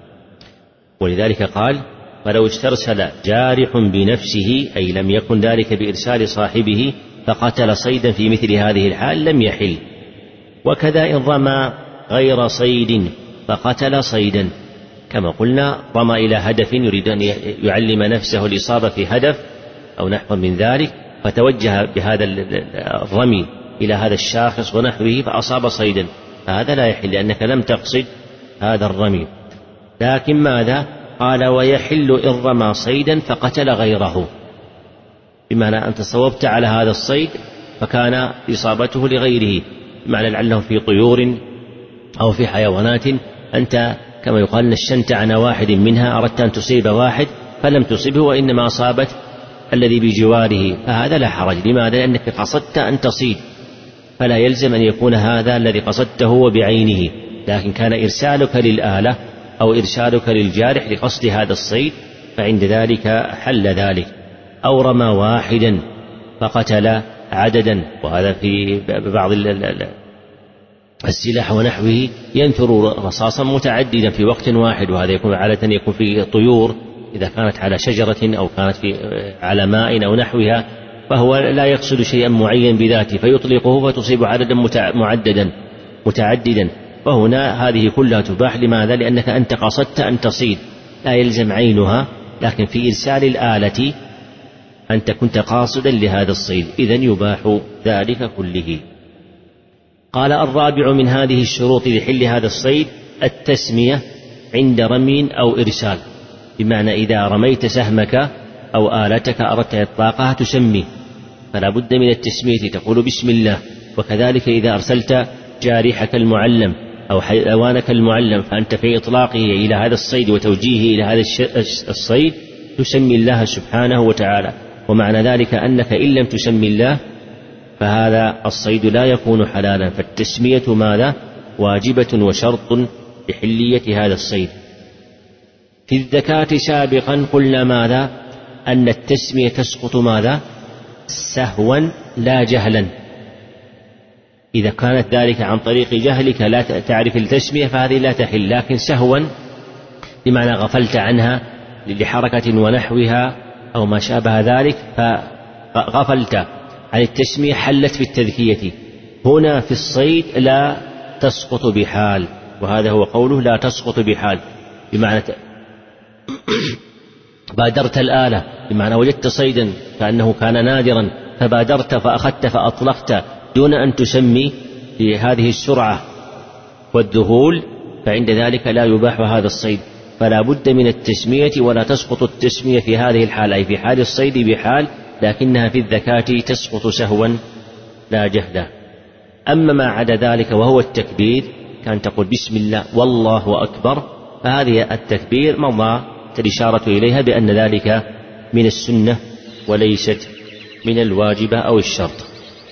ولذلك قال فلو استرسل جارح بنفسه، أي لم يكن ذلك بإرسال صاحبه، فقتل صيدا في مثل هذه الحال لم يحل. وكذا إن رمى غير صيد فقتل صيدا، كما قلنا رمى إلى هدف يريد أن يعلم نفسه الإصابة في هدف أو نحو من ذلك، فتوجه بهذا الرمي إلى هذا الشاخص ونحوه فأصاب صيدا، فهذا لا يحل لأنك لم تقصد هذا الرمي. لكن ماذا؟ قال ويحل إن رمى صيدا فقتل غيره، بمعنى أنت صوبت على هذا الصيد فكان إصابته لغيره، بمعنى لعله في طيور أو في حيوانات أنت كما يقال نشنت عن واحد منها، أردت أن تصيب واحد فلم تصبه وإنما أصابت الذي بجواره، فهذا لا حرج. لماذا؟ لأنك قصدت أن تصيد، فلا يلزم أن يكون هذا الذي قصدته وبعينه، لكن كان إرسالك للآلة أو إرسالك للجارح لقصد هذا الصيد، فعند ذلك حل ذلك. أو رمى واحدا فقتل عددا، وهذا في بعض السلاح ونحوه ينثر رصاصا متعددا في وقت واحد، وهذا يكون عادة يكون في طيور إذا كانت على شجرة أو كانت على ماء أو نحوها، فهو لا يقصد شيئا معين بذاته فيطلقه فتصيب عددا متعددا، وهنا هذه كلها تباح. لماذا؟ لأنك أنت قصدت أن تصيد، لا يلزم عينها، لكن في إرسال الآلة أنت كنت قاصدا لهذا الصيد، إذن يباح ذلك كله. قال: الرابع من هذه الشروط لحل هذا الصيد التسمية عند رمي أو إرسال، بمعنى إذا رميت سهمك أو آلتك أردت إطلاقها تسمي، فلا بد من التسمية، تقول بسم الله. وكذلك إذا أرسلت جارحك المعلم أو حيوانك المعلم فأنت في إطلاقه إلى هذا الصيد وتوجيهه إلى هذا الصيد تسمي الله سبحانه وتعالى. ومعنى ذلك أنك إن لم تسمي الله فهذا الصيد لا يكون حلالا، فالتسمية ماذا؟ واجبة وشرط لحلية هذا الصيد. في الزكاة سابقا قلنا ماذا؟ أن التسمية تسقط ماذا؟ سهوا لا جهلا. إذا كانت ذلك عن طريق جهلك لا تعرف التسمية فهذه لا تحل، لكن سهوا بمعنى غفلت عنها لحركة ونحوها أو ما شابه ذلك فغفلت عن التسمية حلت بالتذكية. هنا في الصيد لا تسقط بحال، وهذا هو قوله لا تسقط بحال، بمعنى بادرت الآلة، بمعنى وجدت صيدا كأنه كان نادرا فبادرت فأخذت فأطلقت دون أن تسمي بهذه السرعة والذهول، فعند ذلك لا يباح هذا الصيد. فلا بد من التسمية، ولا تسقط التسمية في هذه الحال، أي في حال الصيد بحال، لكنها في الزكاة تسقط سهوا لا جهلا. أما ما عدا ذلك وهو التكبير، كان تقول بسم الله والله أكبر، فهذه التكبير مضى الإشارة إليها بأن ذلك من السنة وليست من الواجبة أو الشرط.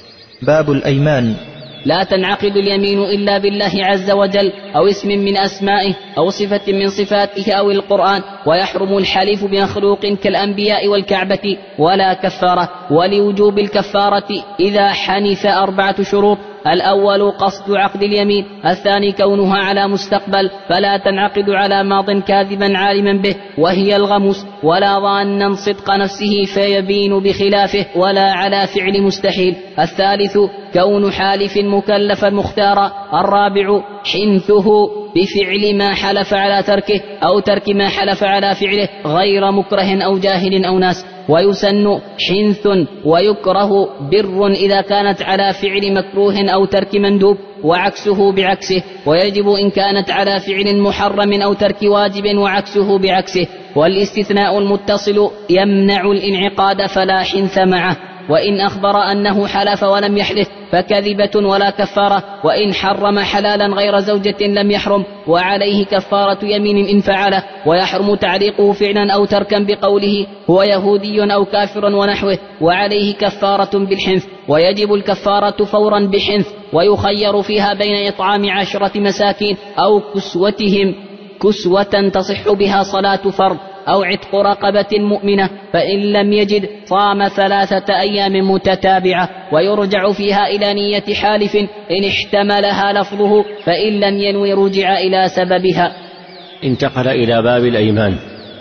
باب الأيمان. لا تنعقد اليمين إلا بالله عز وجل أو اسم من أسمائه أو صفة من صفاته أو القرآن، ويحرم الحلف بمخلوق كالأنبياء والكعبة ولا كفارة. ولوجوب الكفارة إذا حنث 4 شروط: الأول قصد عقد اليمين، الثاني كونها على مستقبل فلا تنعقد على ماض كاذبا عالما به وهي الغموس، ولا ظانا صدق نفسه فيبين بخلافه، ولا على فعل مستحيل. الثالث كون حالف مكلفا مختارا. الرابع حنثه بفعل ما حلف على تركه أو ترك ما حلف على فعله غير مكره أو جاهل أو ناس. ويسن حنث ويكره بر إذا كانت على فعل مكروه أو ترك مندوب، وعكسه بعكسه. ويجب إن كانت على فعل محرم أو ترك واجب، وعكسه بعكسه. والاستثناء المتصل يمنع الانعقاد فلا حنث معه. وإن أخبر أنه حلف ولم يحلف فكذبة ولا كفارة. وإن حرم حلالا غير زوجة لم يحرم، وعليه كفارة يمين إن فعله. ويحرم تعليقه فعلا أو تركا بقوله هو يهودي أو كافر ونحوه، وعليه كفارة بالحنث. ويجب الكفارة فورا بحنث، ويخير فيها بين إطعام 10 مساكين أو كسوتهم كسوة تصح بها صلاة فرض، أو عتق رقبة مؤمنة، فإن لم يجد صام 3 أيام متتابعة. ويرجع فيها إلى نية حالف إن احتملها لفظه، فإن لم ينوي رجع إلى سببها. انتقل إلى باب الأيمان.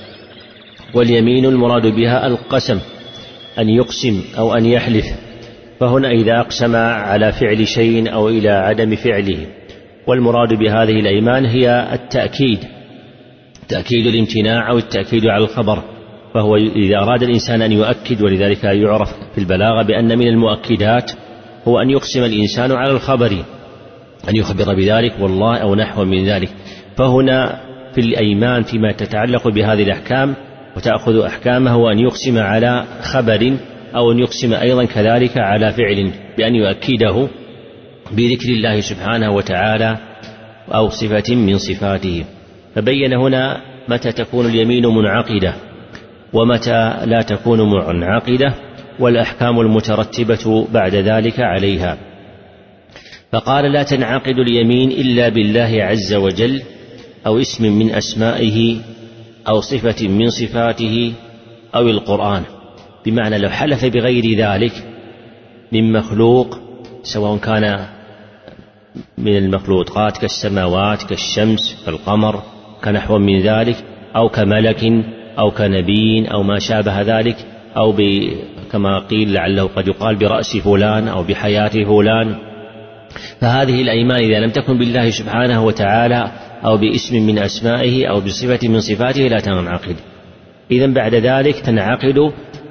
واليمين المراد بها القسم، أن يقسم أو أن يحلف. فهنا إذا أقسم على فعل شيء أو إلى عدم فعله. والمراد بهذه الأيمان هي التأكيد، تأكيد الامتناع أو التأكيد على الخبر. فهو إذا أراد الإنسان أن يؤكد، ولذلك يعرف في البلاغة بأن من المؤكدات هو أن يقسم الإنسان على الخبر، أن يخبر بذلك والله أو نحو من ذلك. فهنا في الأيمان فيما تتعلق بهذه الأحكام وتأخذ أحكامه، وأن يقسم على خبر أو أن يقسم أيضا كذلك على فعل بأن يؤكده بذكر الله سبحانه وتعالى أو صفة من صفاته. فبين هنا متى تكون اليمين منعقدة ومتى لا تكون منعقدة، والأحكام المترتبة بعد ذلك عليها. فقال لا تنعقد اليمين إلا بالله عز وجل أو اسم من أسمائه أو صفة من صفاته أو القرآن، بمعنى لو حلف بغير ذلك من مخلوق، سواء كان من المخلوقات كالسماوات كالشمس كالقمر كنحو من ذلك، أو كملك أو كنبي أو ما شابه ذلك، أو كما قيل لعله قد يقال برأس فلان أو بحياة فلان، فهذه الأيمان إذا لم تكن بالله سبحانه وتعالى أو باسم من أسمائه أو بصفة من صفاته لا تنعقد. إذن بعد ذلك تنعقد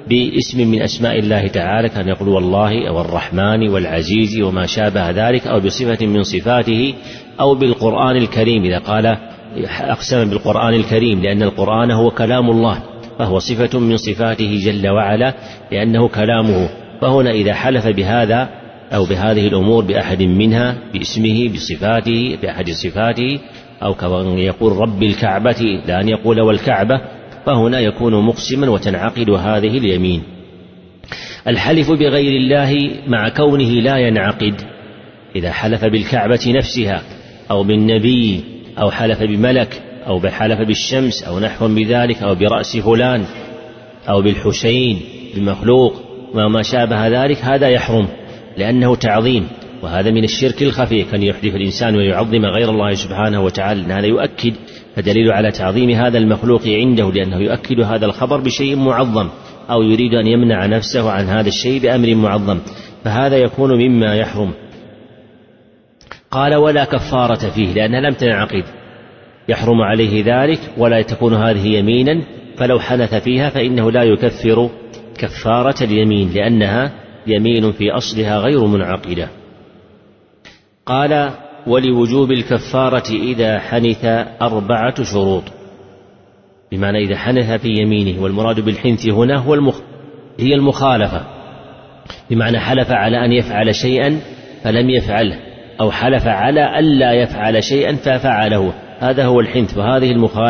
باسم من أسماء الله تعالى، كان يقول والله أو الرحمن والعزيز وما شابه ذلك، أو بصفة من صفاته، أو بالقرآن الكريم إذا قال أقسم بالقرآن الكريم لأن القرآن هو كلام الله، فهو صفة من صفاته جل وعلا لأنه كلامه. فهنا إذا حلف بهذا أو بهذه الأمور بأحد منها باسمه بصفاته بأحد صفاته، أو كما يقول رب الكعبة لا أن يقول والكعبة، فهنا يكون مقسما وتنعقد هذه اليمين. الحلف بغير الله مع كونه لا ينعقد إذا حلف بالكعبة نفسها أو بالنبي أو حلف بملك أو حلف بالشمس أو نحو بذلك أو برأس فلان أو بالحسين بمخلوق وما شابه ذلك، هذا يحرم لأنه تعظيم، وهذا من الشرك الخفي، كان يحلف الإنسان ويعظم غير الله سبحانه وتعالى، هذا يؤكد فدليل على تعظيم هذا المخلوق عنده، لأنه يؤكد هذا الخبر بشيء معظم، أو يريد أن يمنع نفسه عن هذا الشيء بأمر معظم، فهذا يكون مما يحرم. قال ولا كفارة فيه لأنها لم تنعقد، يحرم عليه ذلك ولا تكون هذه يمينا، فلو حنث فيها فإنه لا يكفر كفارة اليمين لأنها يمين في أصلها غير منعقدة. قال ولوجوب الكفارة إذا حنث 4 شروط، بمعنى إذا حنث في يمينه، والمراد بالحنث هنا هي المخالفة، بمعنى حلف على أن يفعل شيئا فلم يفعله، أو حلف على ألا يفعل شيئا ففعله، هذا هو الحنث. وهذه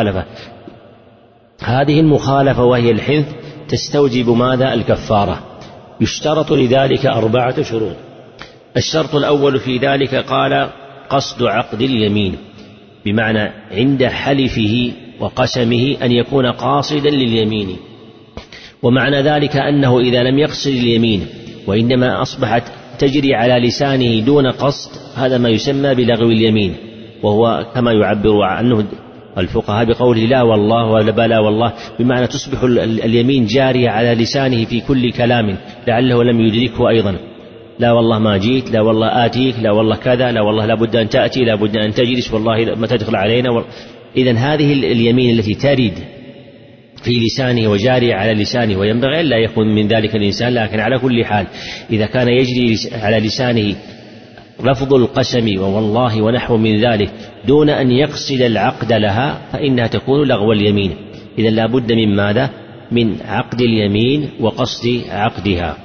المخالفة وهي الحنث تستوجب ماذا؟ الكفارة. يشترط لذلك 4 شروط. الشرط الأول في ذلك قال قصد عقد اليمين، بمعنى عند حلفه وقسمه أن يكون قاصدا لليمين، ومعنى ذلك أنه إذا لم يقصد اليمين وإنما أصبحت تجري على لسانه دون قصد، هذا ما يسمى بلغو اليمين، وهو كما يعبر عنه الفقهاء بقوله لا والله ولا بلا والله، بمعنى تصبح اليمين جارية على لسانه في كل كلام لعله لم يدركه أيضا، لا والله ما جيت، لا والله آتيك، لا والله كذا، لا والله لا بد أن تأتي، لا بد أن تجلس، والله ما تدخل علينا. إذن هذه اليمين التي ترد في لسانه وجارية على لسانه، وينبغي أن لا يكون من ذلك الإنسان، لكن على كل حال إذا كان يجري على لسانه لفظ القسم ووالله ونحو من ذلك دون أن يقصد العقد لها فإنها تكون لغو اليمين. إذن لا بد من ماذا؟ من عقد اليمين وقصد عقدها.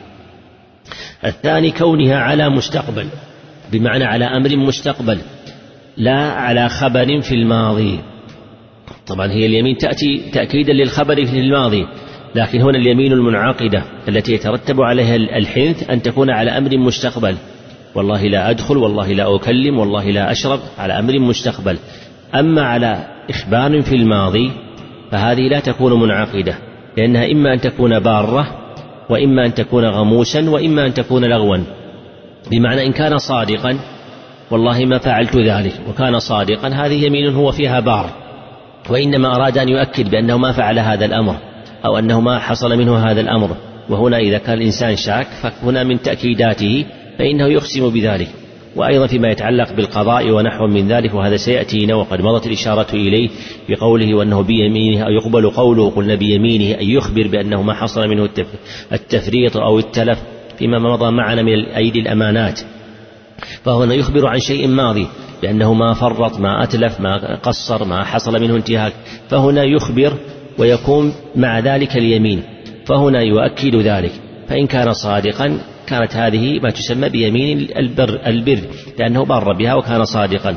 الثاني كونها على مستقبل، بمعنى على أمر مستقبل لا على خبر في الماضي. طبعا هي اليمين تأتي تأكيدا للخبر في الماضي، لكن هنا اليمين المنعقدة التي يترتب عليها الحنث أن تكون على أمر مستقبل، والله لا أدخل، والله لا أكلم، والله لا أشرب، على أمر مستقبل. أما على إخبار في الماضي فهذه لا تكون منعقدة، لأنها إما أن تكون بارة وإما أن تكون غموسا وإما أن تكون لغوا، بمعنى إن كان صادقا والله ما فعلت ذلك وكان صادقا هذه يمين هو فيها بار، وإنما أراد أن يؤكد بأنه ما فعل هذا الأمر أو أنه ما حصل منه هذا الأمر. وهنا إذا كان الإنسان شاك فهنا من تأكيداته فإنه يقسم بذلك. وأيضا فيما يتعلق بالقضاء ونحو من ذلك، وهذا سيأتينا وقد مضت الإشارة إليه بقوله وأنه بيمينه أو يقبل قوله، قلنا بيمينه أن يخبر بأنه ما حصل منه التفريط أو التلف فيما مضى معنا من أيدي الأمانات، فهنا يخبر عن شيء ماضي بأنه ما فرط، ما أتلف، ما قصر، ما حصل منه انتهاك، فهنا يخبر ويكون مع ذلك اليمين، فهنا يؤكد ذلك. فإن كان صادقا كانت هذه ما تسمى بيمين البر لأنه بر بها وكان صادقا.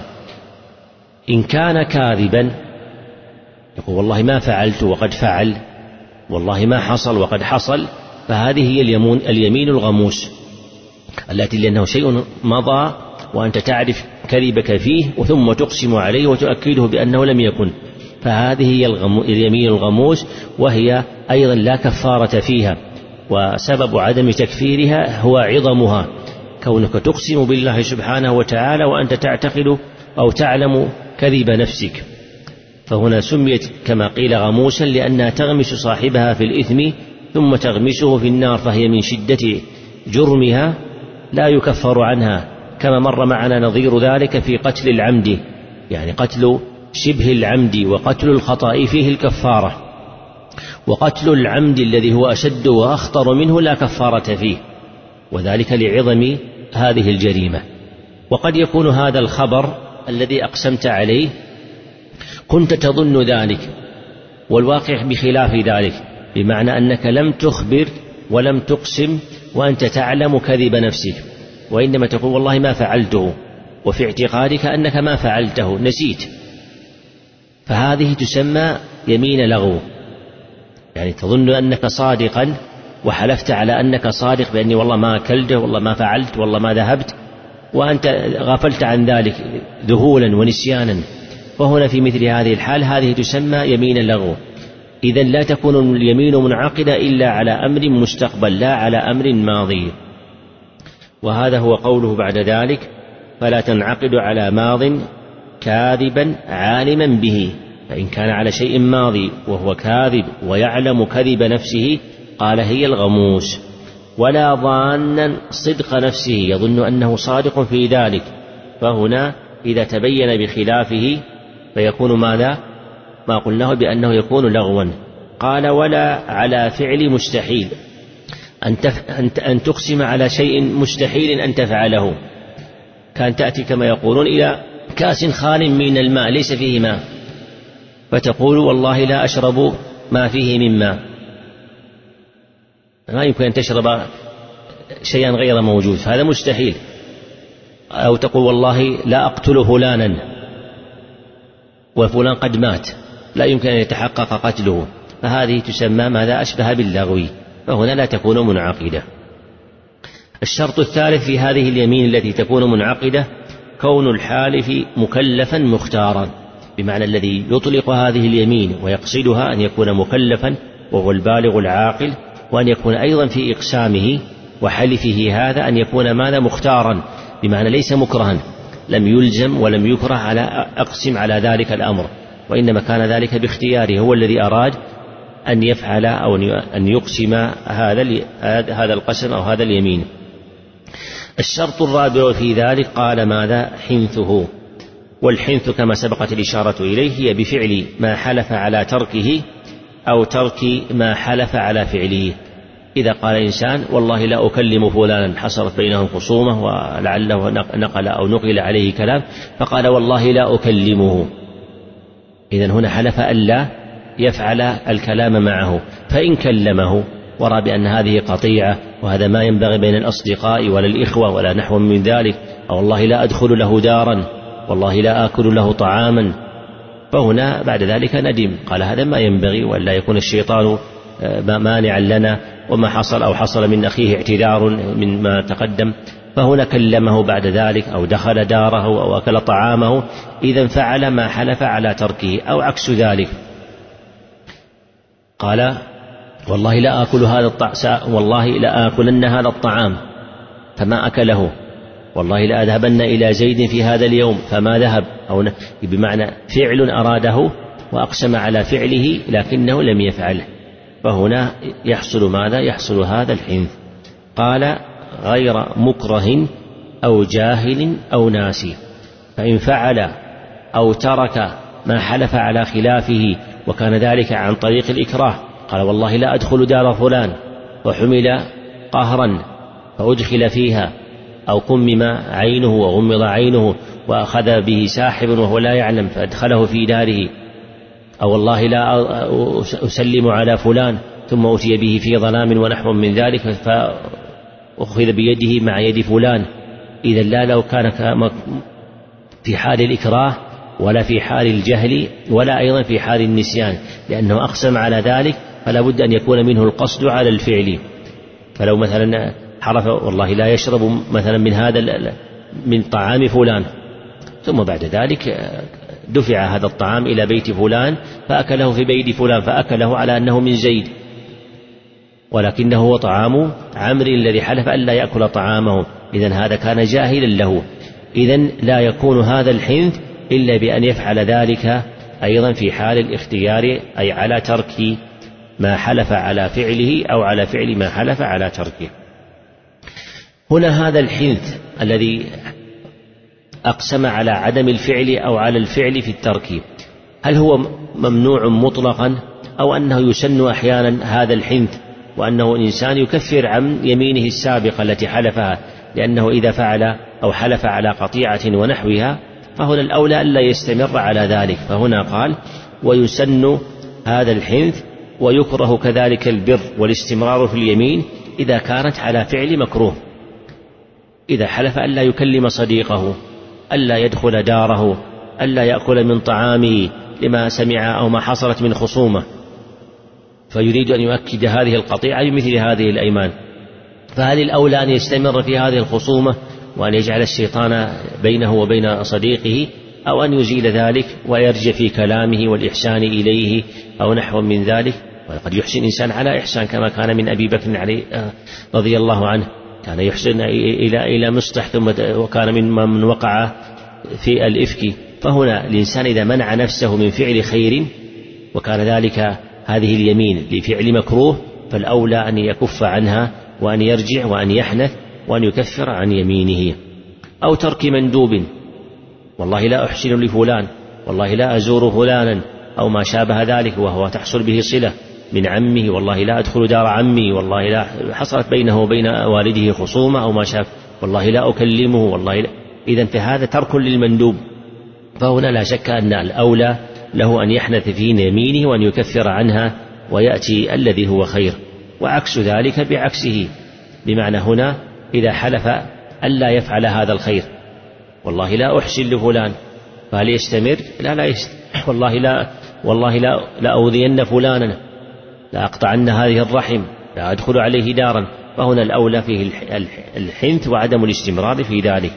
إن كان كاذبا يقول والله ما فعلت وقد فعل، والله ما حصل وقد حصل، فهذه هي اليمين الغموس التي لأنه شيء مضى وأنت تعرف كذبك فيه ثم تقسم عليه وتؤكده بأنه لم يكن، فهذه هي اليمين الغموس، وهي أيضا لا كفارة فيها. وسبب عدم تكفيرها هو عظمها، كونك تقسم بالله سبحانه وتعالى وأنت تعتقد أو تعلم كذب نفسك، فهنا سميت كما قيل غموسا لأنها تغمس صاحبها في الإثم ثم تغمسه في النار، فهي من شدة جرمها لا يكفر عنها، كما مر معنا نظير ذلك في قتل العمد، يعني قتل شبه العمد وقتل الخطأ فيه الكفارة، وقتل العمد الذي هو أشد وأخطر منه لا كفارة فيه، وذلك لعظم هذه الجريمة. وقد يكون هذا الخبر الذي أقسمت عليه كنت تظن ذلك والواقع بخلاف ذلك، بمعنى أنك لم تخبر ولم تقسم وأنت تعلم كذب نفسك، وإنما تقول والله ما فعلته، وفي اعتقادك أنك ما فعلته نسيت، فهذه تسمى يمين لغو، يعني تظن أنك صادقا وحلفت على أنك صادق بأني والله ما أكلته والله ما فعلت والله ما ذهبت، وأنت غفلت عن ذلك ذهولا ونسيانا، فهنا في مثل هذه الحال هذه تسمى يمين لغو. إذن لا تكون اليمين منعقدة إلا على أمر مستقبل لا على أمر ماضي. وهذا هو قوله بعد ذلك فلا تنعقد على ماض كاذبا عالما به، فإن كان على شيء ماضي وهو كاذب ويعلم كذب نفسه قال هي الغموس، ولا ظانا صدق نفسه يظن أنه صادق في ذلك، فهنا إذا تبين بخلافه فيكون ماذا؟ ما قلناه بأنه يكون لغوا. قال ولا على فعل مستحيل، أن تقسم على شيء مستحيل أن تفعله، كان تأتي كما يقولون إلى كاس خال من الماء ليس فيه ماء، فتقول والله لا أشرب ما فيه من ماء، لا يمكن أن تشرب شيئا غير موجود، فهذا مستحيل. أو تقول والله لا أقتل فلانا وفلان قد مات، لا يمكن أن يتحقق قتله، فهذه تسمى ماذا؟ أشبه باللغو، فهنا لا تكون منعقدة. الشرط الثالث في هذه اليمين التي تكون منعقدة كون الحالف مكلفا مختارا، بمعنى الذي يطلق هذه اليمين ويقصدها أن يكون مكلفا وهو البالغ العاقل، وأن يكون أيضا في إقسامه وحلفه هذا أن يكون ماذا؟ مختارا، بمعنى ليس مكرها، لم يلزم ولم يكره على أقسم على ذلك الأمر، وإنما كان ذلك باختياره، هو الذي أراد أن يفعل أو أن يقسم هذا القسم أو هذا اليمين. الشرط الرابع في ذلك قال ماذا؟ حنثه. والحنث كما سبقت الإشارة إليه هي بفعل ما حلف على تركه أو ترك ما حلف على فعله. إذا قال إنسان والله لا أكلم فلانا، حصلت بينهم خصومة ولعله نقل أو نقل عليه كلام فقال والله لا أكلمه، إذن هنا حلف ألا يفعل الكلام معه، فإن كلمه ورأى بأن هذه قطيعة وهذا ما ينبغي بين الأصدقاء ولا الإخوة ولا نحو من ذلك، أو والله لا أدخل له دارا، والله لا آكل له طعاما، فهنا بعد ذلك ندم، قال هذا ما ينبغي، ولا يكون الشيطان مانعا لنا، وما حصل أو حصل من أخيه اعتذار من ما تقدم، فهنا كلمه بعد ذلك أو دخل داره أو أكل طعامه، إذا فعل ما حلف على تركه. أو عكس ذلك قال والله لا آكل والله لا آكلن هذا الطعام فما أكله، والله لا أذهبن إلى زيد في هذا اليوم فما ذهب، أو بمعنى فعل أراده وأقسم على فعله لكنه لم يفعله، فهنا يحصل ماذا؟ يحصل هذا الحنث. قال غير مكره أو جاهل أو ناسي، فإن فعل أو ترك ما حلف على خلافه وكان ذلك عن طريق الإكراه، قال والله لا أدخل دار فلان وحمل قهرا فأدخل فيها، أو كمم عينه وغمض عينه وأخذ به ساحب وهو لا يعلم فأدخله في داره، أو والله لا أسلم على فلان ثم أتي به في ظلام ونحو من ذلك فأخذ بيده مع يد فلان، إذا لا لو كان في حال الإكراه ولا في حال الجهل ولا أيضا في حال النسيان، لأنه أقسم على ذلك فلا بد أن يكون منه القصد على الفعل. فلو مثلا حرف والله لا يشرب مثلا من طعام فلان، ثم بعد ذلك دفع هذا الطعام إلى بيت فلان فأكله في بيت فلان، فأكله على أنه من زيد ولكنه هو طعام عمرو الذي حلف ألا يأكل طعامه، إذن هذا كان جاهلا له، إذن لا يكون هذا الحنث إلا بأن يفعل ذلك أيضا في حال الاختيار، أي على ترك ما حلف على فعله أو على فعل ما حلف على تركه. هنا هذا الحنث الذي أقسم على عدم الفعل أو على الفعل في الترك، هل هو ممنوع مطلقا أو أنه يسن أحيانا هذا الحنث، وأنه الإنسان يكفر عن يمينه السابقة التي حلفها، لأنه إذا فعل أو حلف على قطيعة ونحوها فهنا الأولى ألا يستمر على ذلك. فهنا قال ويسن هذا الحنث، ويكره كذلك البر والاستمرار في اليمين إذا كانت على فعل مكروه. إذا حلف ألا يكلم صديقه، ألا يدخل داره، ألا يأكل من طعامه لما سمع أو ما حصلت من خصومة، فيريد أن يؤكد هذه القطيعة بمثل هذه الأيمان، فهل الأولى أن يستمر في هذه الخصومة وأن يجعل الشيطان بينه وبين صديقه، أو أن يزيل ذلك ويرجع في كلامه والإحسان إليه أو نحو من ذلك؟ وقد يحسن الإنسان على إحسان، كما كان من أبي بكر عليه رضي الله عنه، كان يحسن إلى مصطح ثم وكان من وقع في الإفك. فهنا الإنسان إذا منع نفسه من فعل خير وكان ذلك هذه اليمين لفعل مكروه، فالأولى أن يكف عنها وأن يرجع وأن يحنث وأن يكفر عن يمينه. أو ترك مندوب، والله لا أحسن لفلان، والله لا أزور فلانا، أو ما شابه ذلك وهو تحصل به صلة من عمه، والله لا أدخل دار عمي، والله لا حصلت بينه وبين والده خصومة أو ما شابه، والله لا أكلمه، والله لا. إذن فهذا ترك للمندوب، فهنا لا شك أن الأولى له أن يحنث في يمينه وأن يكفر عنها ويأتي الذي هو خير. وعكس ذلك بعكسه، بمعنى هنا إذا حلف ألا يفعل هذا الخير، والله لا أحسن لفلان، فهل يستمر؟ لا يستمر. والله لا أؤذين فلانا، لا أقطعن هذه الرحم، لا أدخل عليه دارا. فهنا الأولى فيه الحنث وعدم الاستمرار في ذلك.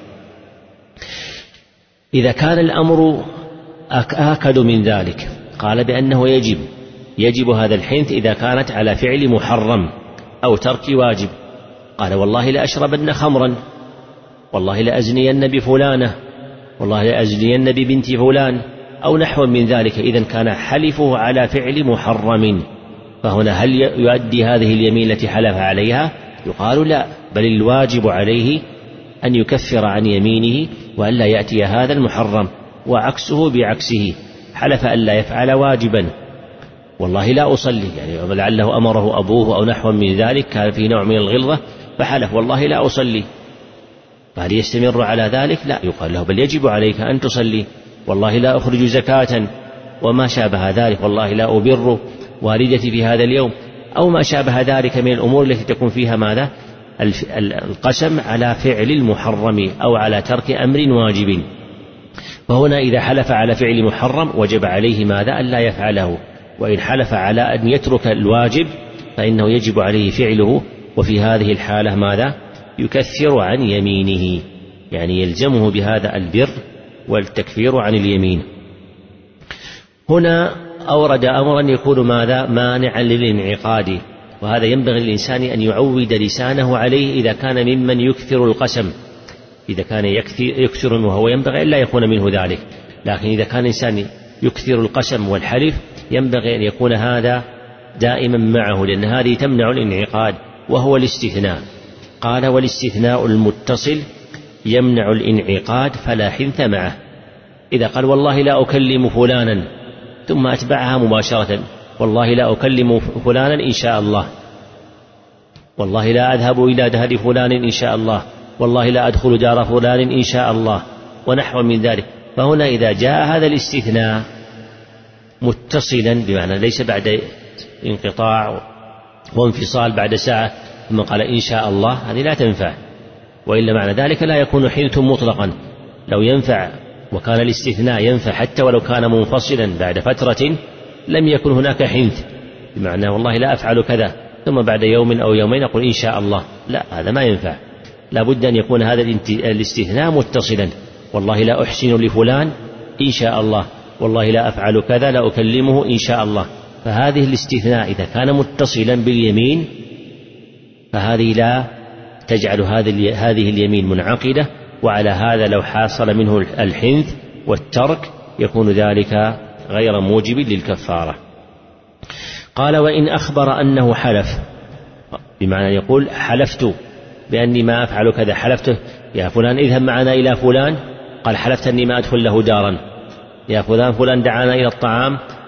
إذا كان الأمر آكد من ذلك قال بأنه يجب هذا الحنث إذا كانت على فعل محرم أو ترك واجب. قال والله لأشربن خمرا، والله لأزنين بفلانة، والله لأزنين ببنت فلان، أو نحو من ذلك. إذن كان حلفه على فعل محرم، فهنا هل يؤدي هذه اليمين التي حلف عليها؟ يقال لا، بل الواجب عليه أن يكفر عن يمينه وألا يأتي هذا المحرم. وعكسه بعكسه، حلف ألا يفعل واجبا، والله لا أصلي، يعني لعله أمره أبوه أو نحو من ذلك، كان في نوع من الغلظة فحلف والله لا أصلي، فهل يستمر على ذلك؟ لا، يقال له بل يجب عليك أن تصلي، والله لا أخرج زكاة وما شابه ذلك، والله لا أبر والدتي في هذا اليوم، أو ما شابه ذلك من الأمور التي تكون فيها ماذا؟ القسم على فعل المحرم أو على ترك أمر واجب. فهنا إذا حلف على فعل محرم وجب عليه ماذا؟ ألا يفعله، وإن حلف على أن يترك الواجب فإنه يجب عليه فعله، وفي هذه الحالة ماذا؟ يكفر عن يمينه، يعني يلزمه بهذا البر والتكفير عن اليمين. هنا أورد أمرا يكون ماذا؟ مانعا للانعقاد، وهذا ينبغي للإنسان أن يعود لسانه عليه إذا كان ممن يكثر القسم. إذا كان يكثر وهو ينبغي أن لا يكون منه ذلك، لكن إذا كان الإنسان يكثر القسم والحلف ينبغي أن يكون هذا دائما معه، لأن هذه تمنع الانعقاد، وهو الاستثناء. قال والاستثناء المتصل يمنع الانعقاد فلا حنث معه. إذا قال والله لا أكلم فلانا ثم أتبعها مباشرة، والله لا أكلم فلانا إن شاء الله، والله لا أذهب إلى دار فلان إن شاء الله، والله لا أدخل دار فلان إن شاء الله، ونحو من ذلك. فهنا إذا جاء هذا الاستثناء متصلا، بمعنى ليس بعد انقطاع وانفصال بعد ساعة ثم قال إن شاء الله، هذه لا تنفع، وإلا معنى ذلك لا يكون حنث مطلقا. لو ينفع وكان الاستثناء ينفع حتى ولو كان منفصلا بعد فترة لم يكن هناك حنث، بمعنى والله لا أفعل كذا ثم بعد يوم أو يومين أقول إن شاء الله، لا، هذا ما ينفع. لا بد أن يكون هذا الاستثناء متصلا، والله لا أحسن لفلان إن شاء الله، والله لا أفعل كذا، لا أكلمه إن شاء الله. فهذه الاستثناء إذا كان متصلا باليمين فهذه لا تجعل هذه اليمين منعقدة، وعلى هذا لو حاصل منه الحنث والترك يكون ذلك غير موجب للكفارة. قال وإن أخبر أنه حلف، بمعنى يقول حلفت بأني ما أفعل كذا، حلفته يا فلان اذهب معنا إلى فلان، قال حلفت أني ما أدخل له دارا، يا فلان دعانا إلى الطعام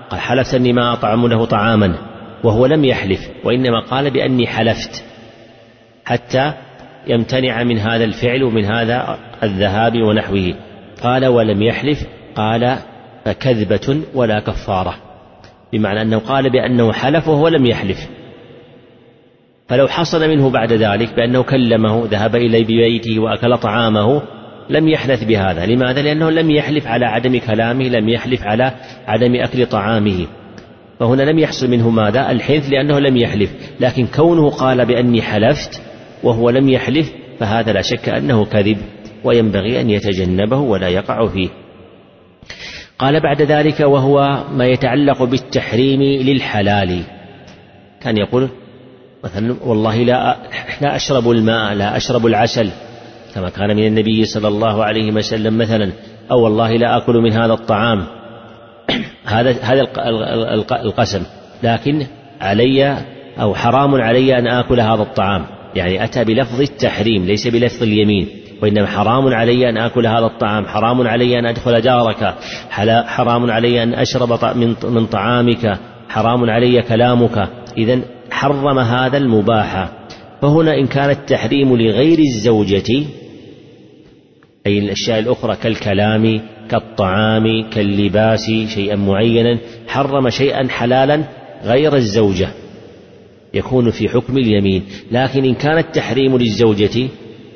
قال حلفت أني ما أطعم له طعاما وهو لم يحلف، وإنما قال بأني حلفت حتى يمتنع من هذا الفعل ومن هذا الذهاب ونحوه. قال ولم يحلف، قال فكذبة ولا كفارة، بمعنى أنه قال بأنه حلف وهو لم يحلف. فلو حصل منه بعد ذلك بأنه كلمه ذهب إلى بيته وأكل طعامه لم يحنث بهذا. لماذا؟ لأنه لم يحلف على عدم كلامه، لم يحلف على عدم أكل طعامه، فهنا لم يحصل منه ماذا؟ الحنث، لأنه لم يحلف. لكن كونه قال بأني حلفت وهو لم يحلف فهذا لا شك أنه كذب، وينبغي أن يتجنبه ولا يقع فيه. قال بعد ذلك وهو ما يتعلق بالتحريم للحلال، كان يقول مثلا والله لا أشرب الماء، لا أشرب العسل، كما كان من النبي صلى الله عليه وسلم مثلا، أو والله لا أكل من هذا الطعام، هذا القسم، لكن علي أو حرام علي أن آكل هذا الطعام، يعني أتى بلفظ التحريم ليس بلفظ اليمين، وإنما حرام علي أن آكل هذا الطعام، حرام علي أن أدخل دارك، حرام علي أن أشرب من طعامك، حرام علي كلامك. إذن حرم هذا المباح. فهنا إن كان التحريم لغير الزوجة أي الأشياء الأخرى كالكلام كالطعام كاللباس شيئا معينا، حرم شيئا حلالا غير الزوجة يكون في حكم اليمين. لكن إن كان التحريم للزوجة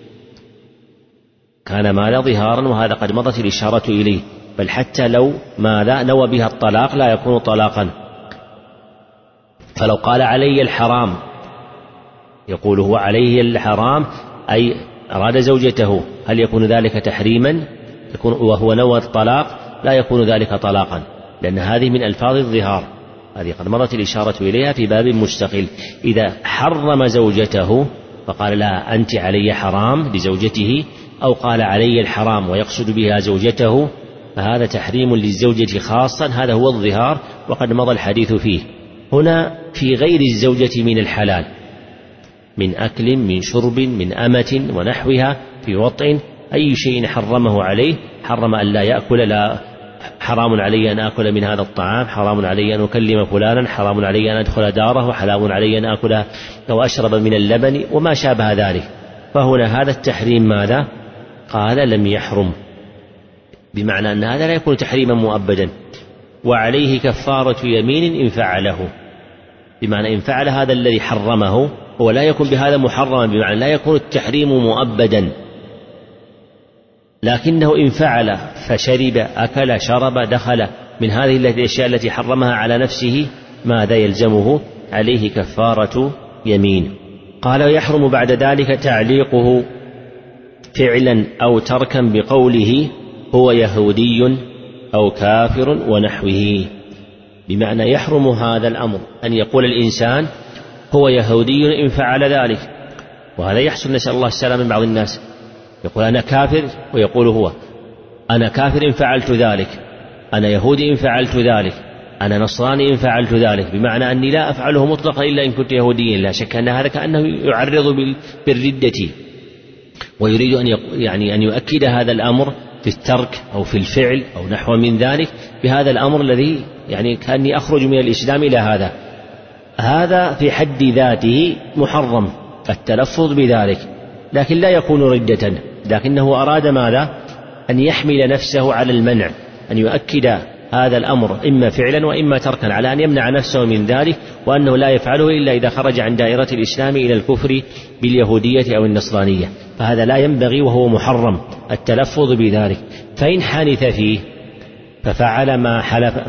كان ماذا؟ ظهارا، وهذا قد مضت الإشارة إليه، بل حتى لو ماذا نوى بها الطلاق لا يكون طلاقا. فلو قال علي الحرام، يقول هو عليه الحرام أي أراد زوجته، هل يكون ذلك تحريما؟ وهو نوى الطلاق لا يكون ذلك طلاقا، لأن هذه من ألفاظ الظهار، هذه قد مضت الإشارة إليها في باب مستقل. إذا حرم زوجته فقال لا أنت علي حرام لزوجته، أو قال علي الحرام ويقصد بها زوجته، فهذا تحريم للزوجة خاصا، هذا هو الظهار وقد مضى الحديث فيه. هنا في غير الزوجة من الحلال، من أكل من شرب من أمة ونحوها، في وطء، أي شيء حرمه عليه، حرم أن لا يأكل، لا حرام علي أن آكل من هذا الطعام، حرام علي أن أكلم فلانا، حرام علي أن أدخل داره، حرام علي أن آكل أو أشرب من اللبن وما شابه ذلك. فهنا هذا التحريم ماذا؟ قال لم يحرم، بمعنى أن هذا لا يكون تحريما مؤبدا، وعليه كفارة يمين إن فعله، بمعنى إن فعل هذا الذي حرمه هو لا يكون بهذا محرما، بمعنى لا يكون التحريم مؤبدا، لكنه إن فعل فشرب أكل شرب دخل من هذه الأشياء التي حرمها على نفسه ماذا يلزمه؟ عليه كفارة يمين. قال ويحرم بعد ذلك تعليقه فعلا أو تركا بقوله هو يهودي أو كافر ونحوه، بمعنى يحرم هذا الأمر أن يقول الإنسان هو يهودي إن فعل ذلك، وهذا يحصل نسأل الله السلام من بعض الناس، يقول أنا كافر ويقول هو أنا كافر إن فعلت ذلك، أنا يهودي إن فعلت ذلك، أنا نصراني إن فعلت ذلك، بمعنى أني لا أفعله مطلقا إلا إن كنت يهوديا. لا شك أن هذا كأنه يعرض بالردة، ويريد أن يؤكد هذا الأمر في الترك أو في الفعل أو نحو من ذلك بهذا الأمر الذي كأني أخرج من الإسلام إلى هذا في حد ذاته محرم التلفظ بذلك، لكن لا يكون ردة، لكنه أراد ماذا؟ أن يحمل نفسه على المنع، أن يؤكد هذا الأمر إما فعلا وإما تركا، على أن يمنع نفسه من ذلك، وأنه لا يفعله إلا إذا خرج عن دائرة الإسلام إلى الكفر باليهودية أو النصرانية، فهذا لا ينبغي وهو محرم التلفظ بذلك. فإن حنث فيه ففعل ما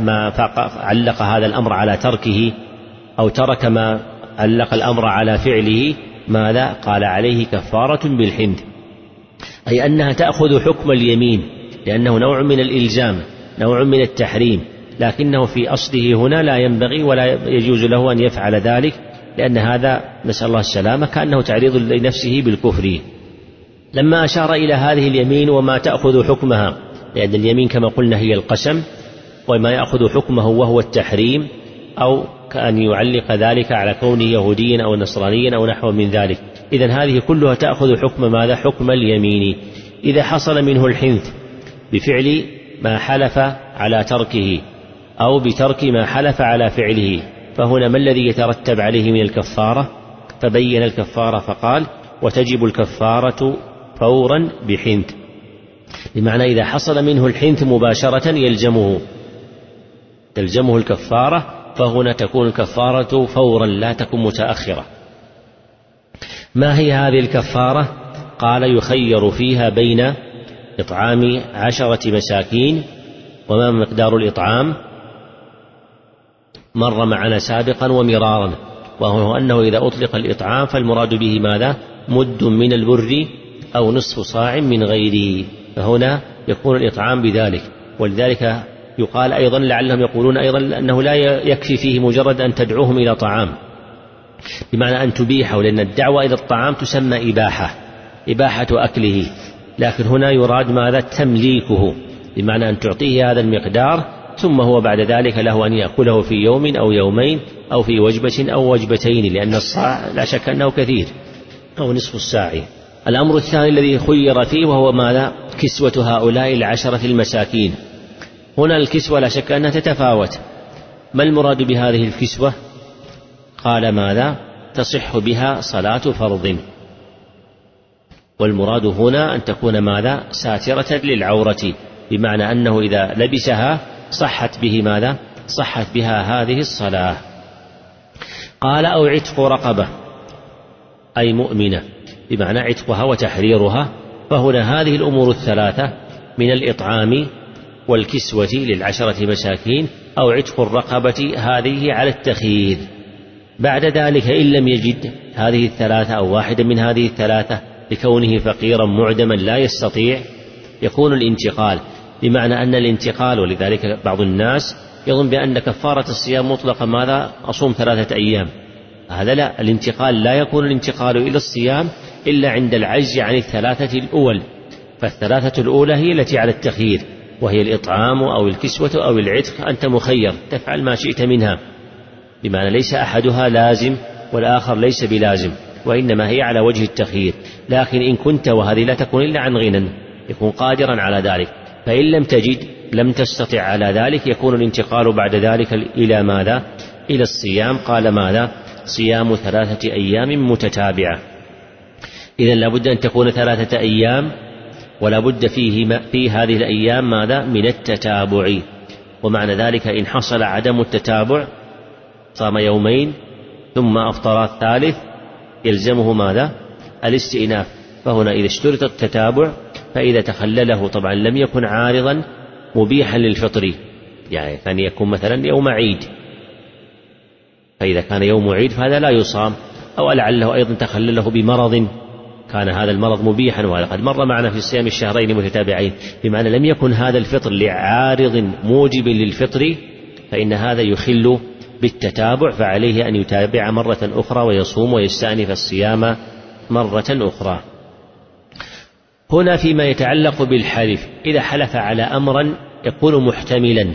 علق هذا الأمر على تركه، أو ترك ما علق الأمر على فعله، ماذا؟ قال عليه كفارة بالحنث، أي أنها تأخذ حكم اليمين، لأنه نوع من الإلزام، نوع من التحريم، لكنه في أصله هنا لا ينبغي ولا يجوز له أن يفعل ذلك، لأن هذا نسأل الله السلامة كأنه تعريض لنفسه بالكفر. لما أشار إلى هذه اليمين وما تأخذ حكمها، لأن اليمين كما قلنا هي القسم، وما يأخذ حكمه وهو التحريم، أو كأن يعلق ذلك على كونه يهوديا أو نصرانيا أو نحو من ذلك. إذن هذه كلها تأخذ حكم ماذا؟ حكم اليمين. إذا حصل منه الحنث بفعل ما حلف على تركه، أو بترك ما حلف على فعله. فهنا ما الذي يترتب عليه من الكفارة؟ فبين الكفارة فقال: وتجب الكفارة فورا بحنث، بمعنى إذا حصل منه الحنث مباشرة تلزمه الكفارة، فهنا تكون الكفارة فورا لا تكون متأخرة. ما هي هذه الكفارة؟ قال: يخير فيها بين إطعام 10 مساكين. وما مقدار الإطعام؟ مر معنا سابقا ومرارا، وهو أنه إذا أطلق الإطعام فالمراد به ماذا؟ مد من البر أو نصف صاع من غيره، فهنا يكون الإطعام بذلك. ولذلك يقال أيضا، لعلهم يقولون أيضا أنه لا يكفي فيه مجرد أن تدعوهم إلى طعام، بمعنى أن تبيحه، لأن الدعوة إلى الطعام تسمى إباحة أكله، لكن هنا يراد ماذا؟ تمليكه، بمعنى أن تعطيه هذا المقدار، ثم هو بعد ذلك له أن يأكله في يوم أو يومين أو في وجبة أو وجبتين، لأن الصاع لا شك أنه كثير، أو نصف الساع. الأمر الثاني الذي خير فيه وهو ماذا؟ كسوة هؤلاء 10 المساكين. هنا الكسوة لا شك أنها تتفاوت. ما المراد بهذه الكسوة؟ قال: ماذا؟ تصح بها صلاة فرض، والمراد هنا أن تكون ماذا؟ ساترة للعورة، بمعنى أنه إذا لبسها صحت به ماذا؟ صحت بها هذه الصلاة. قال: أو عتق رقبة، أي مؤمنة، بمعنى عتقها وتحريرها. فهنا هذه الأمور الثلاثة من الإطعام والكسوة 10 مساكين أو عتق الرقبة، هذه على التخيير. بعد ذلك إن لم يجد هذه الثلاثة أو واحدة من هذه الثلاثة لكونه فقيرا معدما لا يستطيع، يكون الانتقال، بمعنى أن الانتقال، ولذلك بعض الناس يظن بأن كفارة الصيام مطلقا ماذا؟ أصوم 3 أيام. هذا لا، الانتقال لا يكون الانتقال إلى الصيام إلا عند العجز عن 3 الأول، فال3 الأولى هي التي على التخيير، وهي الإطعام أو الكسوة أو العتق، أنت مخير تفعل ما شئت منها، بمعنى ليس أحدها لازم والآخر ليس بلازم، وإنما هي على وجه التخيير. لكن إن كنت، وهذه لا تكون إلا عن غنى، يكون قادرا على ذلك، فإن لم تجد لم تستطع على ذلك، يكون الانتقال بعد ذلك إلى ماذا؟ إلى الصيام. قال: ماذا؟ صيام 3 أيام متتابعة. إذن لابد أن تكون 3 أيام، ولا بد في هذه الأيام ماذا؟ من التتابع. ومعنى ذلك إن حصل عدم التتابع صام يومين ثم أفطر الثالث، يلزمه ماذا؟ الاستئناف. فهنا إذا اشترط التتابع، فإذا تخلله طبعا لم يكن عارضا مبيحا للفطر، يعني كان يكون مثلا يوم عيد، فإذا كان يوم عيد فهذا لا يصام، أو لعله أيضا تخلله بمرض كان هذا المرض مبيحا، وهذا قد مر معنا في صيام الشهرين متتابعين، بمعنى لم يكن هذا الفطر لعارض موجب للفطر، فإن هذا يخل بالتتابع، فعليه أن يتابع مرة أخرى ويصوم ويستأنف الصيام مرة أخرى. هنا فيما يتعلق بالحلف، إذا حلف على أمر يكون محتملا،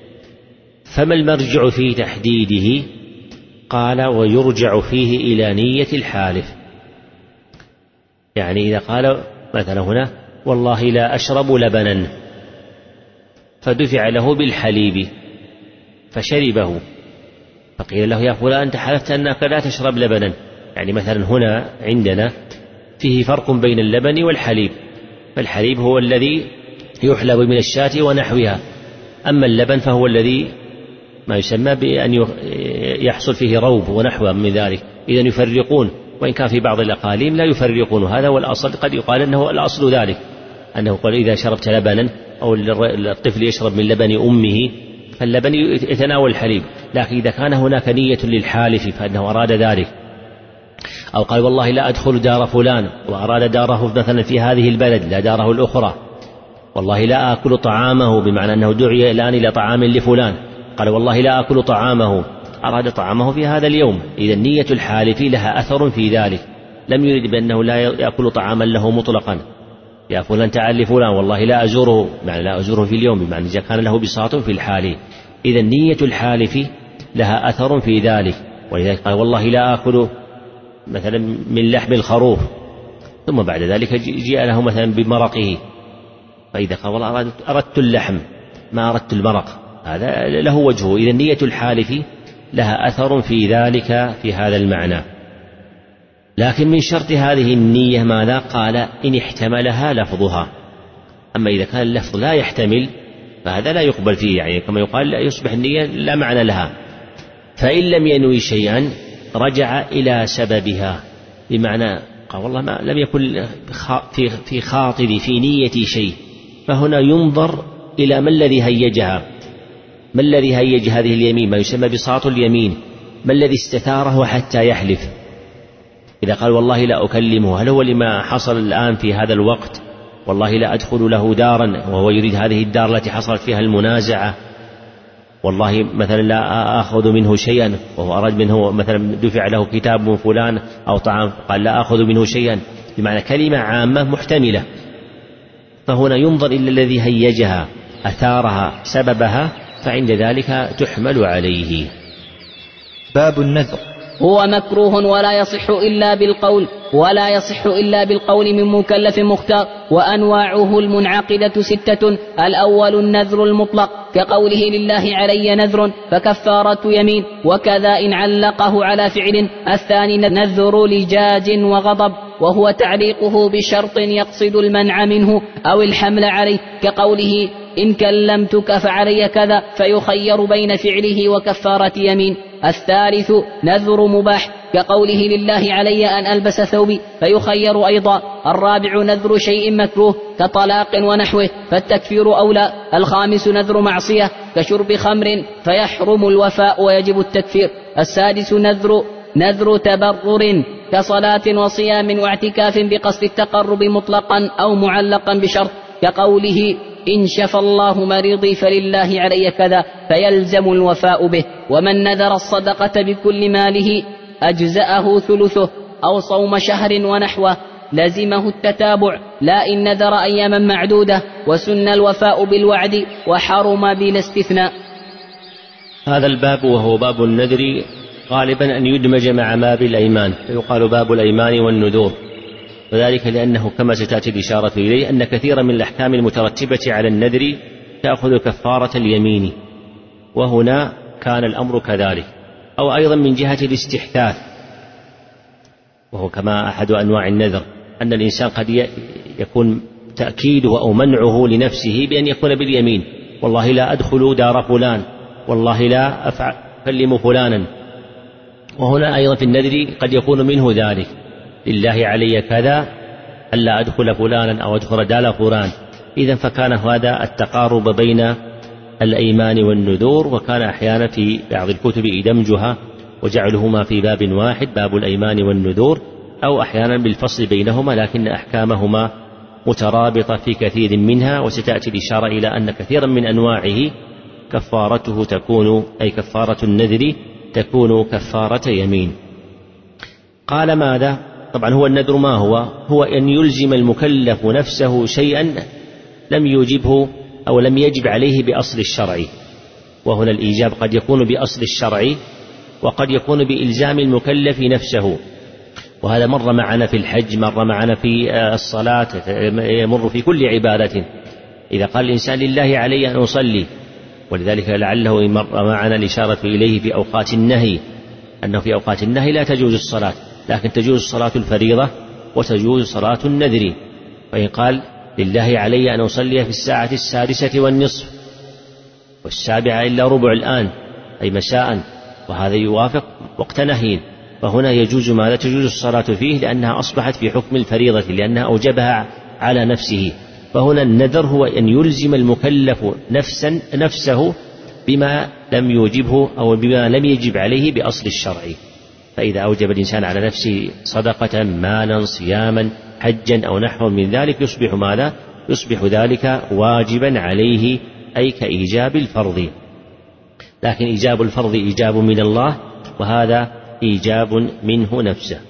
فما المرجع في تحديده؟ قال: ويرجع فيه إلى نية الحالف. يعني إذا قال مثلا هنا: والله لا أشرب لبنا، فدفع له بالحليب فشربه، فقيل له: يا فلان أنت حلفت أنك لا تشرب لبنا. يعني مثلا هنا عندنا فيه فرق بين اللبن والحليب، فالحليب هو الذي يحلب من الشاة ونحوها، أما اللبن فهو الذي ما يسمى بأن يحصل فيه روب ونحوه من ذلك. إذن يفرقون، وإن كان في بعض الأقاليم لا يفرقون، هذا هو الأصل. قد يقال أنه الأصل ذلك، أنه قال: إذا شربت لبنا، أو الطفل يشرب من لبن أمه، فاللبن يتناول الحليب. لكن إذا كان هناك نية للحالف فإنه أراد ذلك، أو قال: والله لا أدخل دار فلان، وأراد داره مثلا في هذه البلد لا داره الأخرى، والله لا آكل طعامه، بمعنى أنه دعي الآن إلى طعام لفلان، قال: والله لا آكل طعامه، أراد طعامه في هذا اليوم. إذا نية الحالف لها أثر في ذلك، لم يرد بأنه لا يأكل طعاما له مطلقا، يا فلان تعال لفلان، والله لا أزوره، معنى لا أزوره في اليوم، بمعنى إذا كان له بساط في الحال. إذا نية الحالف لها أثر في ذلك. ولذلك قال: والله لا آكل مثلا من لحم الخروف، ثم بعد ذلك جاء له مثلا بمرقه، فإذا قال: والله أردت اللحم ما أردت المرق، هذا له وجهه. إذن نية الحالف لها أثر في ذلك في هذا المعنى. لكن من شرط هذه النية ماذا؟ قال إن احتملها لفظها. أما إذا كان اللفظ لا يحتمل فهذا لا يقبل فيه، يعني كما يقال يصبح النية لا معنى لها. فإن لم ينوي شيئا رجع إلى سببها، بمعنى قال والله ما لم يكن في خاطري في نيتي شيء، فهنا ينظر إلى ما الذي هيجها، ما الذي هيج هذه اليمين، ما يسمى بساط اليمين، ما الذي استثاره حتى يحلف. إذا قال والله لا أكلمه، هل هو لما حصل الآن في هذا الوقت؟ والله لا أدخل له دارا، وهو يريد هذه الدار التي حصلت فيها المنازعة. والله مثلا لا آخذ منه شيئا، وهو أراد منه مثلا دفع له كتاب من فلان أو طعام، قال لا آخذ منه شيئا، بمعنى كلمة عامة محتملة. فهنا ينظر إلى الذي هيجها، أثارها، سببها، فعند ذلك تحمل عليه. باب النذر. هو مكروه ولا يصح إلا بالقول من مكلف مختار. وأنواعه المنعقدة 6: الأول النذر المطلق كقوله لله علي نذر فكفارة يمين، وكذا إن علقه على فعل. الثاني نذر لجاج وغضب، وهو تعليقه بشرط يقصد المنع منه أو الحمل عليه، كقوله إن كلمتك فعلي كذا، فيخير بين فعله وكفارة يمين. الثالث نذر مباح كقوله لله علي أن ألبس ثوبي، فيخير أيضا. الرابع نذر شيء مكروه كطلاق ونحوه، فالتكفير أولى. الخامس نذر معصية كشرب خمر، فيحرم الوفاء ويجب التكفير. السادس نذر تبرر كصلاة وصيام واعتكاف بقصد التقرب مطلقا أو معلقا بشرط، كقوله إن شفى الله مريضي فلله علي كذا، فيلزم الوفاء به. ومن نذر الصدقة بكل ماله أجزأه ثلثه، أو صوم شهر ونحوه لزمه التتابع، لا إن نذر أياما معدودة، وسن الوفاء بالوعد وحرم بلا استثناء. هذا الباب وهو باب النذر غالبا أن يدمج مع باب الأيمان، فيقال باب الأيمان والنذور، وذلك لأنه كما ستأتي الإشارة إليه أن كثيرا من الأحكام المترتبة على النذر تأخذ كفارة اليمين، وهنا كان الأمر كذلك. أو أيضا من جهة الاستحثاث، وهو كما أحد أنواع النذر، أن الإنسان قد يكون تأكيده أو منعه لنفسه بأن يكون باليمين، والله لا أدخل دار فلان، والله لا أكلم فلانا. وهنا أيضا في النذر قد يكون منه ذلك، لله علي كذا ألا أدخل فلانا أو أدخل دار فلان. إذن فكان هذا التقارب بين الأيمان والنذور، وكان أحيانا في بعض الكتب إدمجها وجعلهما في باب واحد، باب الأيمان والنذور، أو أحيانا بالفصل بينهما، لكن أحكامهما مترابطة في كثير منها. وستأتي الإشارة إلى أن كثيرا من أنواعه كفارته تكون، أي كفارة النذر تكون كفارة يمين. قال ماذا؟ طبعا هو النذر ما هو أن يلزم المكلف نفسه شيئا لم يوجبه أو لم يجب عليه بأصل الشرع. وهنا الإيجاب قد يكون بأصل الشرع، وقد يكون بإلزام المكلف نفسه، وهذا مر معنا في الحج، مر معنا في الصلاة، يمر في كل عبادة. إذا قال الإنسان لله علي أن أصلي، ولذلك لعله مر معنا الإشارة إليه في أوقات النهي، أنه في أوقات النهي لا تجوز الصلاة، لكن تجوز صلاة الفريضة وتجوز صلاة النذر. فإن قال لله علي أن أصلي في الساعة 6:30 والسابعة إلا ربع الآن، أي مساء، وهذا يوافق وقت نهي، فهنا يجوز ماذا؟ تجوز الصلاة فيه، لأنها أصبحت في حكم الفريضة، لأنها أوجبها على نفسه. فهنا النذر هو أن يلزم المكلف نفسه بما لم يوجبه أو بما لم يجب عليه بأصل الشرع. فإذا أوجب الإنسان على نفسه صدقة، مالا، صياما، حجا أو نحو من ذلك، يصبح ماذا؟ يصبح ذلك واجبا عليه، أي كإيجاب الفرض. لكن إيجاب الفرض إيجاب من الله، وهذا إيجاب منه نفسه.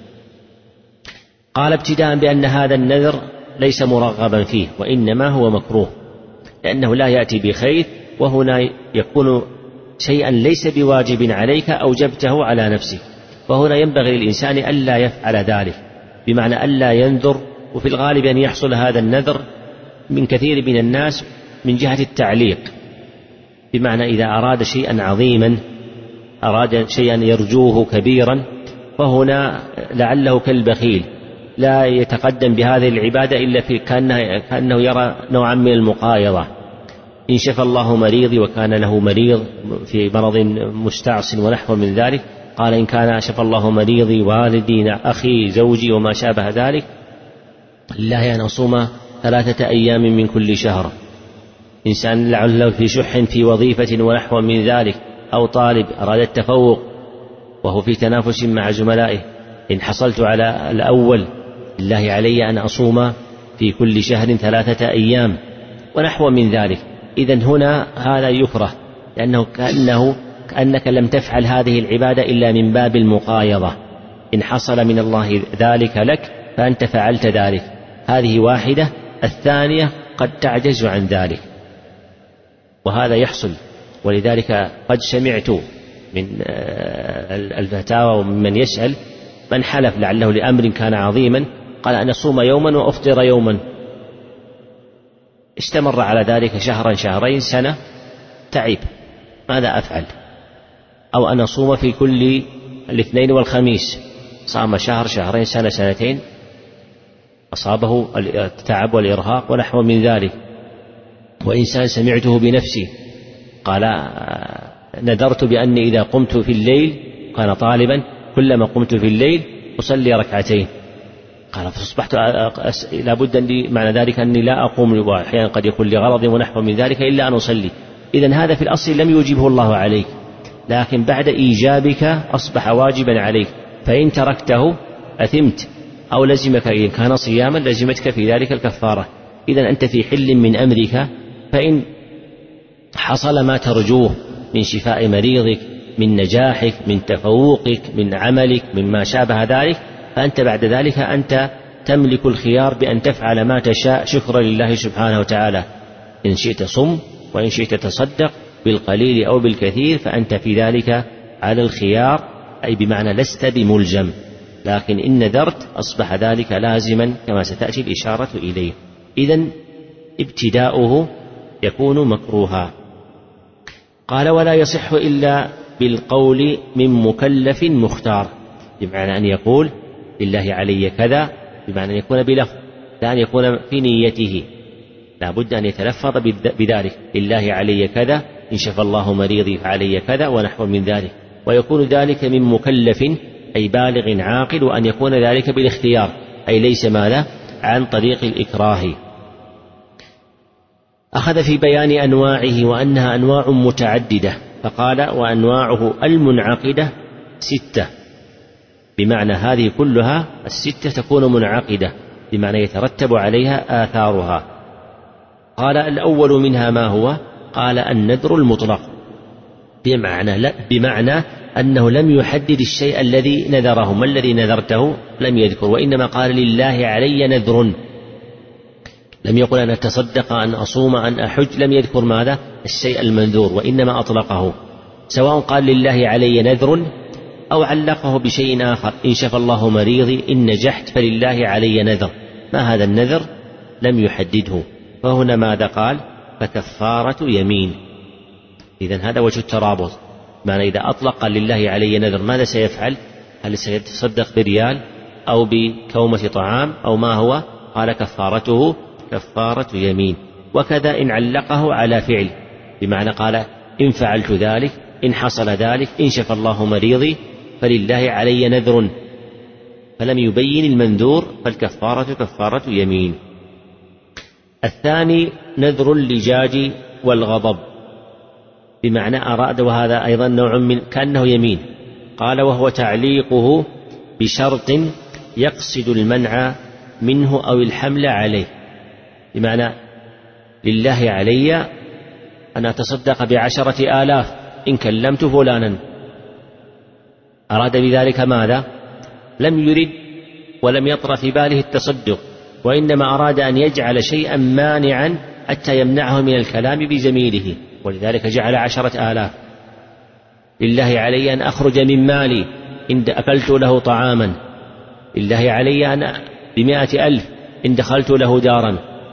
قال ابتداء بأن هذا النذر ليس مرغبا فيه، وإنما هو مكروه، لأنه لا يأتي بخير، وهنا يكون شيئا ليس بواجب عليك أوجبته على نفسك. وهنا ينبغي للإنسان ألا يفعل ذلك، بمعنى ألا ينذر. وفي الغالب أن يحصل هذا النذر من كثير من الناس من جهة التعليق، بمعنى إذا أراد شيئا عظيما، أراد شيئا يرجوه كبيرا، فهنا لعله كالبخيل لا يتقدم بهذه العبادة إلا في كأنه يرى نوعا من المقايضة. إن شفى الله مريضي وكان له مريض في مرض مستعص ونحو من ذلك، قال إن كان شفى الله مريضي والدي أخي زوجي وما شابه ذلك، لله أن أصوم 3 أيام من كل شهر. إنسان لعله في شح في وظيفة ونحو من ذلك، أو طالب أراد التفوق وهو في تنافس مع زملائه، إن حصلت على الأول لله علي أن أصوم في كل شهر 3 أيام ونحو من ذلك. إذن هنا هذا يكره، لأنه كأنك لم تفعل هذه العبادة إلا من باب المقايضة. إن حصل من الله ذلك لك فأنت فعلت ذلك، هذه واحدة. الثانية قد تعجز عن ذلك، وهذا يحصل. ولذلك قد سمعت من الفتاوى ومن يسأل من حلف لعله لأمر كان عظيما، قال أن أصوم يوما وأفطر يوما، استمر على ذلك شهرا شهرين سنة، تعب، ماذا أفعل؟ أو أن أصوم في كل الاثنين والخميس، صام شهر شهرين سنة سنتين، أصابه التعب والإرهاق ونحو من ذلك. وإنسان سمعته بنفسي قال نذرت بأني إذا قمت في الليل، كان طالبا، كلما قمت في الليل أصلي 2 ركعتين، قال فأصبحت لابد لي معنى ذلك أني لا أقوم، وأحيانا قد يكون لغرض ونحو من ذلك إلا أن أصلي. إذن هذا في الأصل لم يوجبه الله عليك، لكن بعد إيجابك أصبح واجبا عليك، فإن تركته أثمت، أو لزمك إن كان صياما لزمتك في ذلك الكفارة. إذن أنت في حل من أمرك، فإن حصل ما ترجوه من شفاء مريضك، من نجاحك، من تفوقك، من عملك، مما شابه ذلك، فأنت بعد ذلك أنت تملك الخيار بأن تفعل ما تشاء شكرا لله سبحانه وتعالى. إن شئت صم، وإن شئت تصدق بالقليل أو بالكثير، فأنت في ذلك على الخيار، أي بمعنى لست بملزم، لكن إن نذرت أصبح ذلك لازما كما ستأتي الإشارة إليه. إذن ابتداؤه يكون مكروها. قال ولا يصح إلا بالقول من مكلف مختار، بمعنى أن يقول لله علي كذا، بمعنى أن يكون بلفظ، لا أن يكون في نيته، لا بد أن يتلفظ بذلك، لله علي كذا، إن شفى الله مريضي فعلي كذا ونحو من ذلك. ويكون ذلك من مكلف أي بالغ عاقل، وأن يكون ذلك بالاختيار، أي ليس ماذا عن طريق الإكراه. أخذ في بيان أنواعه وأنها أنواع متعددة، فقال وأنواعه المنعقدة 6، بمعنى هذه كلها 6 تكون منعقدة، بمعنى يترتب عليها آثارها. قال الأول منها ما هو؟ قال النذر المطلق، بمعنى أنه لم يحدد الشيء الذي نذره، ما الذي نذرته لم يذكر، وإنما قال لله علي نذر، لم يقل أن أتصدق، أن أصوم، أن أحج، لم يذكر ماذا الشيء المنذور، وإنما أطلقه، سواء قال لله علي نذر أو علقه بشيء آخر، إن شفى الله مريضي، إن نجحت فلله علي نذر، ما هذا النذر لم يحدده. فهنا ماذا قال؟ فكفارة يمين. إذن هذا وجه الترابط، معنى إذا أطلق لله علي نذر ماذا سيفعل؟ هل سيتصدق بريال أو بكومة طعام أو ما هو؟ قال كفارته كفارة يمين. وكذا إن علقه على فعل، بمعنى قال إن فعلت ذلك، إن حصل ذلك، إن شفى الله مريضي فلله علي نذر، فلم يبين المنذور، فالكفارة كفارة يمين. الثاني نذر اللجاج والغضب، بمعنى أراد، وهذا أيضا نوع من كأنه يمين، قال وهو تعليقه بشرط يقصد المنع منه أو الحمل عليه، بمعنى لله علي أن أتصدق ب10,000 إن كلمت فلانا، أراد بذلك ماذا؟ لم يرد ولم يطرأ في باله التصدق، وإنما أراد أن يجعل شيئا مانعا حتى يمنعه من الكلام بزميله، ولذلك جعل 10,000. لله علي أن أخرج من مالي إن أكلت له طعاما، لله علي أن ب100,000 إن دخلت له دارا،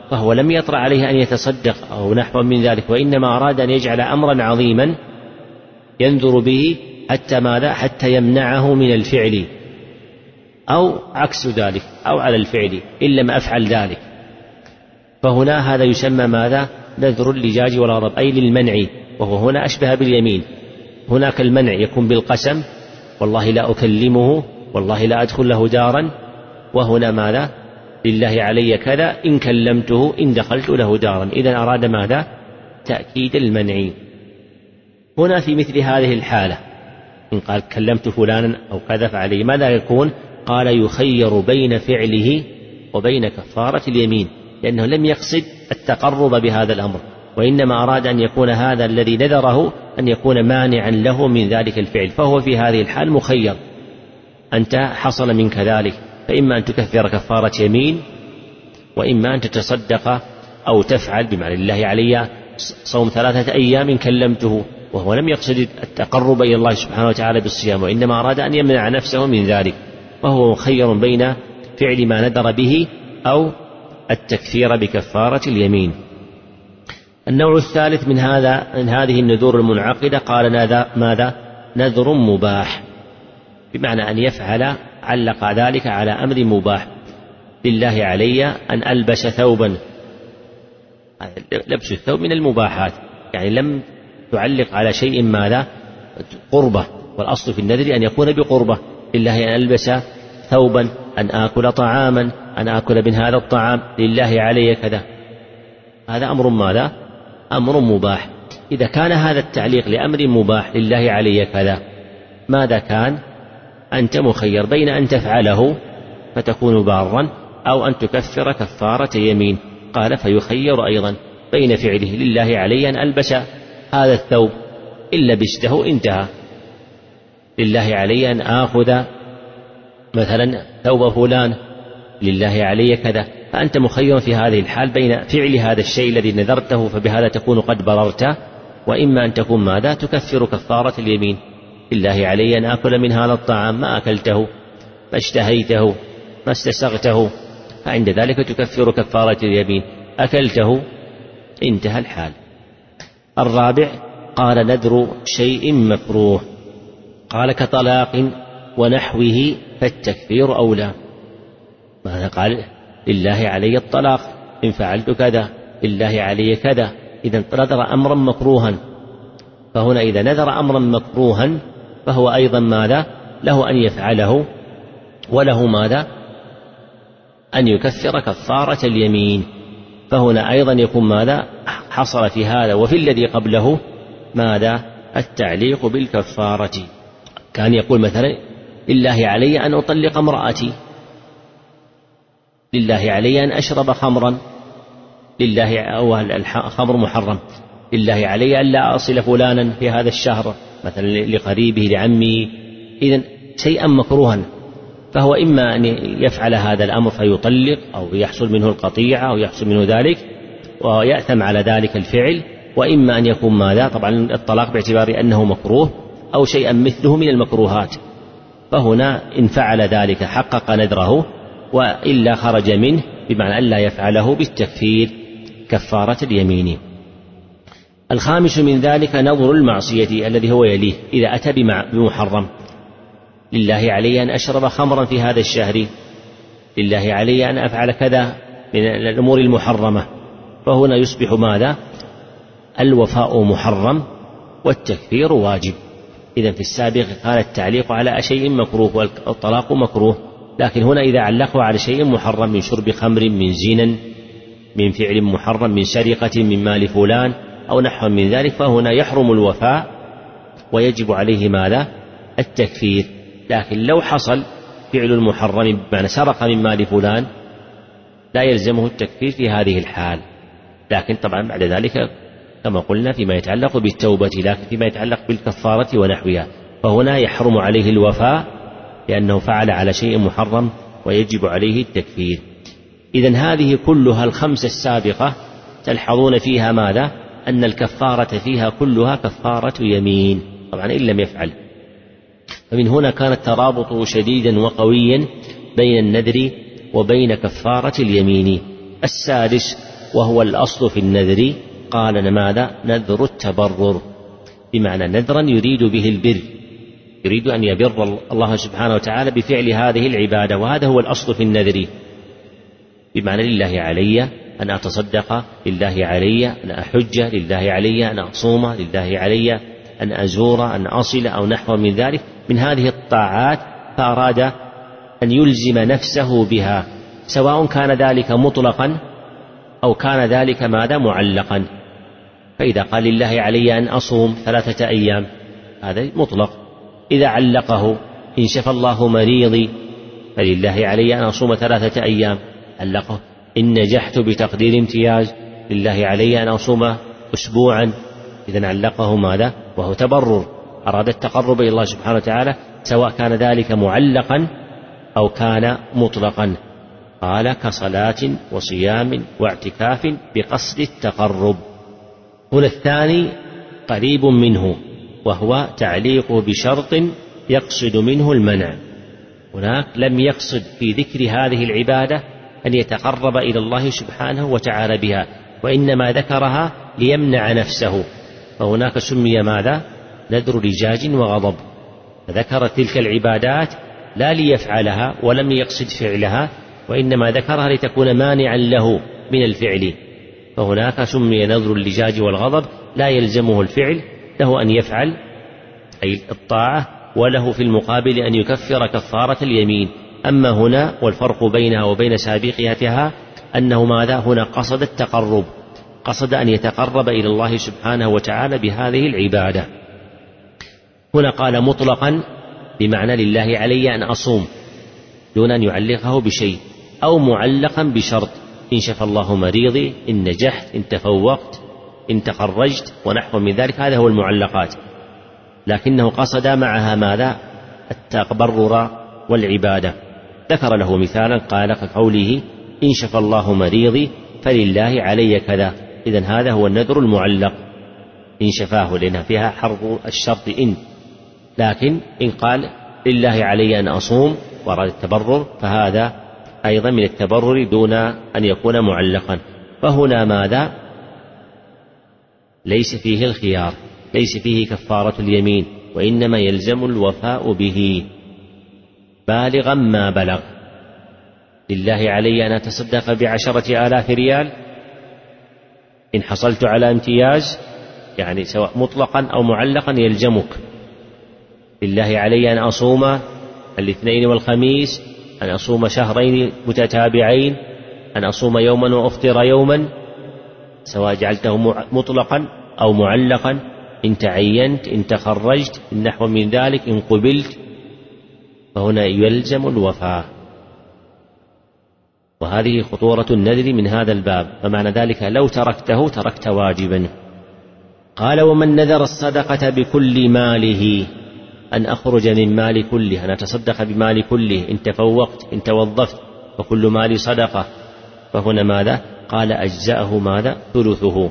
فهو لم يطرأ عليه أن يتصدق أو نحو من ذلك، وإنما أراد أن يجعل أمرا عظيما ينذر به حتى ماذا؟ حتى يمنعه من الفعل، أو عكس ذلك، أو على الفعل إن لم أفعل ذلك. فهنا هذا يسمى ماذا؟ نذر اللجاج والغضب، أي للمنع، وهو هنا أشبه باليمين. هناك المنع يكون بالقسم، والله لا أكلمه، والله لا أدخل له دارا، وهنا ماذا؟ لله علي كذا إن كلمته إن دخلت له دارا. إذن أراد ماذا؟ تأكيد المنع. هنا في مثل هذه الحالة إن قال كلمت فلانا أو كذا فعليه ماذا يكون؟ قال يخير بين فعله وبين كفارة اليمين، لأنه لم يقصد التقرب بهذا الأمر، وإنما أراد أن يكون هذا الذي نذره أن يكون مانعا له من ذلك الفعل، فهو في هذه الحال مخير. أنت حصل منك ذلك، فإما أن تكفر كفارة يمين، وإما أن تتصدق أو تفعل بمعنى الله علي صوم 3 أيام كلمته، وهو لم يقصد التقرب إلى الله سبحانه وتعالى بالصيام، وإنما أراد أن يمنع نفسه من ذلك، وهو مخير بين فعل ما نذر به أو التكفير بكفارة اليمين. النوع الثالث من هذه النذور المنعقدة قال ماذا؟ نذر مباح، بمعنى أن يفعل، علق ذلك على أمر مباح. لله علي أن ألبس ثوبا، لبس الثوب من المباحات، يعني لم تعلق على شيء ماذا؟ قربة، والأصل في النذر أن يكون بقربة. لله أن ألبس ثوبا، أن آكل طعاما، أن آكل من هذا الطعام، لله علي كذا، هذا أمر ماذا؟ أمر مباح. إذا كان هذا التعليق لأمر مباح لله علي كذا، ماذا كان؟ أنت مخير بين أن تفعله فتكون بارا، أو أن تكفر كفارة يمين. قال فيخير أيضا بين فعله لله علي أن ألبس هذا الثوب، إن لبسته انتهى، لله علي أن آخذ مثلا ثوب فلان، لله علي كذا. فأنت مخير في هذه الحال بين فعل هذا الشيء الذي نذرته فبهذا تكون قد بررته، وإما أن تكون ماذا؟ تكفر كفارة اليمين، لله علي أن آكل من هذا الطعام، ما أكلته، ما اشتهيته، ما استسغته، فعند ذلك تكفر كفارة اليمين. أكلته انتهى الحال. الرابع قال نذر شيء مكروه، قال كطلاق ونحوه فالتكفير أولى. ماذا قال؟ لله علي الطلاق إن فعلت كذا، لله علي كذا. إذا نذر أمرا مكروها، فهنا إذا نذر أمرا مكروها فهو أيضا ماذا؟ له أن يفعله، وله ماذا؟ أن يكفر كفارة اليمين. فهنا أيضا يكون ماذا؟ حصل في هذا وفي الذي قبله ماذا؟ التعليق بالكفارة. كان يقول مثلا لله علي أن أطلق امرأتي، لله علي أن أشرب خمرا، لله أو الخمر محرم، لله علي أن لا أصل فلانا في هذا الشهر مثلا لقريبه لعمه. إذن شيئا مكروها، فهو إما أن يفعل هذا الأمر فيطلق، أو يحصل منه القطيعة، أو يحصل منه ذلك ويأثم على ذلك الفعل، وإما أن يكون ماذا؟ طبعا الطلاق باعتبار أنه مكروه أو شيئا مثله من المكروهات، فهنا إن فعل ذلك حقق نذره، وإلا خرج منه، بمعنى أن لا يفعله بالتكفير كفارة اليمين. الخامس من ذلك نظر المعصية الذي هو يليه، إذا أتى بمحرم، لله علي أن أشرب خمرا في هذا الشهر، لله علي أن أفعل كذا من الأمور المحرمة، فهنا يصبح ماذا؟ الوفاء محرم والتكفير واجب. إذن في السابق كان التعليق على شيء مكروه والطلاق مكروه، لكن هنا إذا علقه على شيء محرم من شرب خمر، من زنا، من فعل محرم، من سرقة، من مال فلان أو نحو من ذلك، فهنا يحرم الوفاء ويجب عليه ماذا؟ التكفير. لكن لو حصل فعل المحرم بمعنى سرق من مال فلان لا يلزمه التكفير في هذه الحال، لكن طبعا بعد ذلك كما قلنا فيما يتعلق بالتوبة، لكن فيما يتعلق بالكفارة ونحوها فهنا يحرم عليه الوفاء لأنه فعل على شيء محرم ويجب عليه التكفير. إذن هذه كلها الخمسة السابقة تلحظون فيها ماذا؟ أن الكفارة فيها كلها كفارة يمين، طبعا إن لم يفعل. فمن هنا كان الترابط شديدا وقويا بين النذر وبين كفارة اليمين. السادس وهو الأصل في النذر، قال ماذا؟ نذر التبرر، بمعنى نذرا يريد به البر، يريد أن يبر الله سبحانه وتعالى بفعل هذه العبادة، وهذا هو الأصل في النذر، بمعنى لله علي أن أتصدق، لله علي أن أحج، لله علي أن أصوم، لله علي أن أزور، أن أصل، أو نحو من ذلك من هذه الطاعات، فأراد أن يلزم نفسه بها، سواء كان ذلك مطلقا أو كان ذلك ماذا؟ معلقا. فإذا قال لله علي أن أصوم 3 أيام هذا مطلق، إذا علقه إن شفى الله مريضي فلله علي أن أصوم 3 أيام، علقه إن نجحت بتقدير امتياز لله علي أن أصوم أسبوعا، إذن علقه ماذا؟ وهو تبرر، أراد التقرب إلى الله سبحانه وتعالى، سواء كان ذلك معلقا أو كان مطلقا. قال كصلاة وصيام واعتكاف بقصد التقرب. هنا الثاني قريب منه، وهو تعليقه بشرط يقصد منه المنع. هناك لم يقصد في ذكر هذه العبادة أن يتقرب إلى الله سبحانه وتعالى بها، وإنما ذكرها ليمنع نفسه، فهناك سمي ماذا؟ نذر لجاج وغضب، فذكر تلك العبادات لا ليفعلها ولم يقصد فعلها، وإنما ذكرها لتكون مانعا له من الفعل، فهناك سمي نذر اللجاج والغضب، لا يلزمه الفعل، له أن يفعل أي الطاعة، وله في المقابل أن يكفر كفارة اليمين. أما هنا والفرق بينها وبين سابقتها أنه ماذا؟ هنا قصد التقرب، قصد أن يتقرب إلى الله سبحانه وتعالى بهذه العبادة. هنا قال مطلقا بمعنى لله علي أن أصوم دون أن يعلقه بشيء، أو معلقا بشرط إن شفى الله مريضي، إن نجحت، إن تفوقت، إن تخرجت، ونحو من ذلك، هذا هو المعلقات، لكنه قصد معها ماذا؟ التبرر والعبادة. ذكر له مثالا قال كقوله إن شفى الله مريضي فلله علي كذا، إذن هذا هو النذر المعلق إن شفاه، لأنها فيها حرف الشرط إن، لكن إن قال لله علي أن أصوم وأراد التبرر فهذا أيضا من التبرر دون أن يكون معلقا. فهنا ماذا؟ ليس فيه الخيار، ليس فيه كفارة اليمين، وإنما يلزم الوفاء به بالغا ما بلغ. لله علي أن أتصدق ب10,000 ريال إن حصلت على امتياز، يعني سواء مطلقا أو معلقا يلزمك. لله علي أن أصوم الاثنين والخميس، أن أصوم شهرين متتابعين، أن أصوم يوما وأفطر يوما، سواء جعلته مطلقا أو معلقا، إن تعينت، إن تخرجت، إن نحو من ذلك، إن قبلت، فهنا يلزم الوفاء. وهذه خطورة النذر من هذا الباب، فمعنى ذلك لو تركته تركت واجبا. قال ومن نذر الصدقة بكل ماله، أن أخرج من مال كله، أن أتصدق بمال كله، إن تفوقت، إن توظفت، فكل مال صدقة، فهنا ماذا؟ قال أجزأه ماذا؟ ثلثه،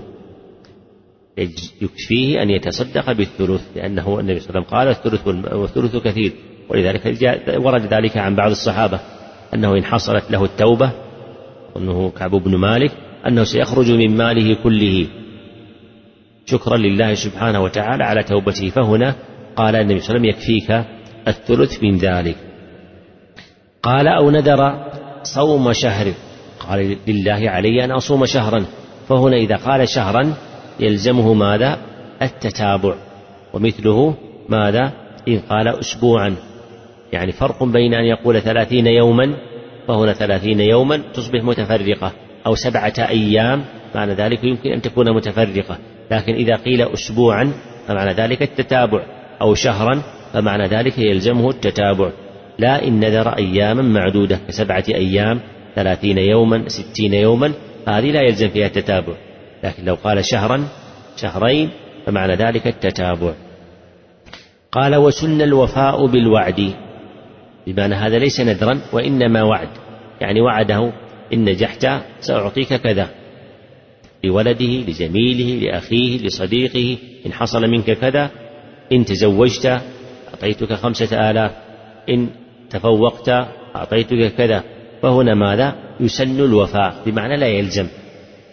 يكفيه أن يتصدق بالثلث، لأنه النبي صلى الله عليه وسلم قال والثلث كثير، ولذلك ورد ذلك عن بعض الصحابة أنه إن حصلت له التوبة، أنه كعب بن مالك، أنه سيخرج من ماله كله شكرا لله سبحانه وتعالى على توبته، فهنا قال النبي صلى الله عليه وسلم يكفيك الثلث من ذلك. قال أو نذر صوم شهر، قال لله علي أن أصوم شهرا، فهنا إذا قال شهرا يلزمه ماذا؟ التتابع، ومثله ماذا؟ إن قال أسبوعا، يعني فرق بين أن يقول 30 يوما، فهنا 30 يوما تصبح متفرقة، أو 7 أيام، معنى ذلك يمكن أن تكون متفرقة، لكن إذا قيل أسبوعا فمعنى ذلك التتابع، أو شهرا فمعنى ذلك يلزمه التتابع، لا إن نذر أياما معدودة ك7 أيام، 30 يوما، 60 يوما، هذه لا يلزم فيها التتابع، لكن لو قال شهرا، شهرين، فمعنى ذلك التتابع. قال وسن الوفاء بالوعد، بمعنى هذا ليس نذرا وإنما وعد، يعني وعده إن نجحت سأعطيك كذا، لولده، لزميله، لأخيه، لصديقه، إن حصل منك كذا، إن تزوجت أعطيتك 5,000، إن تفوقت أعطيتك كذا، فهنا ماذا؟ يسن الوفاء، بمعنى لا يلزم،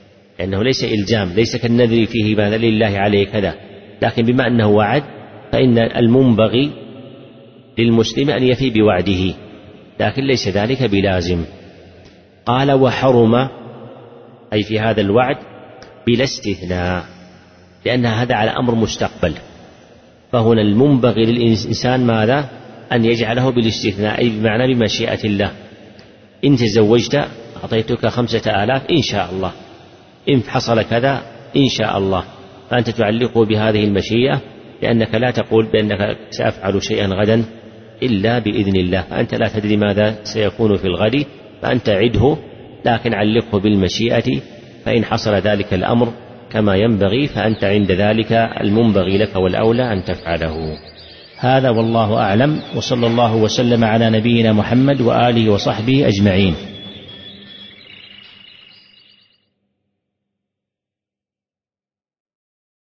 لأنه ليس إلزام، ليس كالنذر فيه ما لله عليه كذا، لكن بما أنه وعد فإن المنبغي للمسلم أن يفي بوعده، لكن ليس ذلك بلازم. قال وحرم أي في هذا الوعد بلا استثناء، لأن هذا على أمر مستقبل، فهنا المنبغي للإنسان ماذا؟ أن يجعله بالاستثناء، أي بمعنى بمشيئة الله. إن تزوجت أعطيتك 5000 إن شاء الله، إن حصل كذا إن شاء الله، فأنت تعلقه بهذه المشيئة، لأنك لا تقول بأنك سأفعل شيئا غدا إلا بإذن الله، فأنت لا تدري ماذا سيكون في الغد، فأنت عده لكن علقه بالمشيئة، فإن حصل ذلك الأمر كما ينبغي فأنت عند ذلك المنبغي لك والأولى أن تفعله. هذا والله أعلم، وصلى الله وسلم على نبينا محمد وآله وصحبه أجمعين.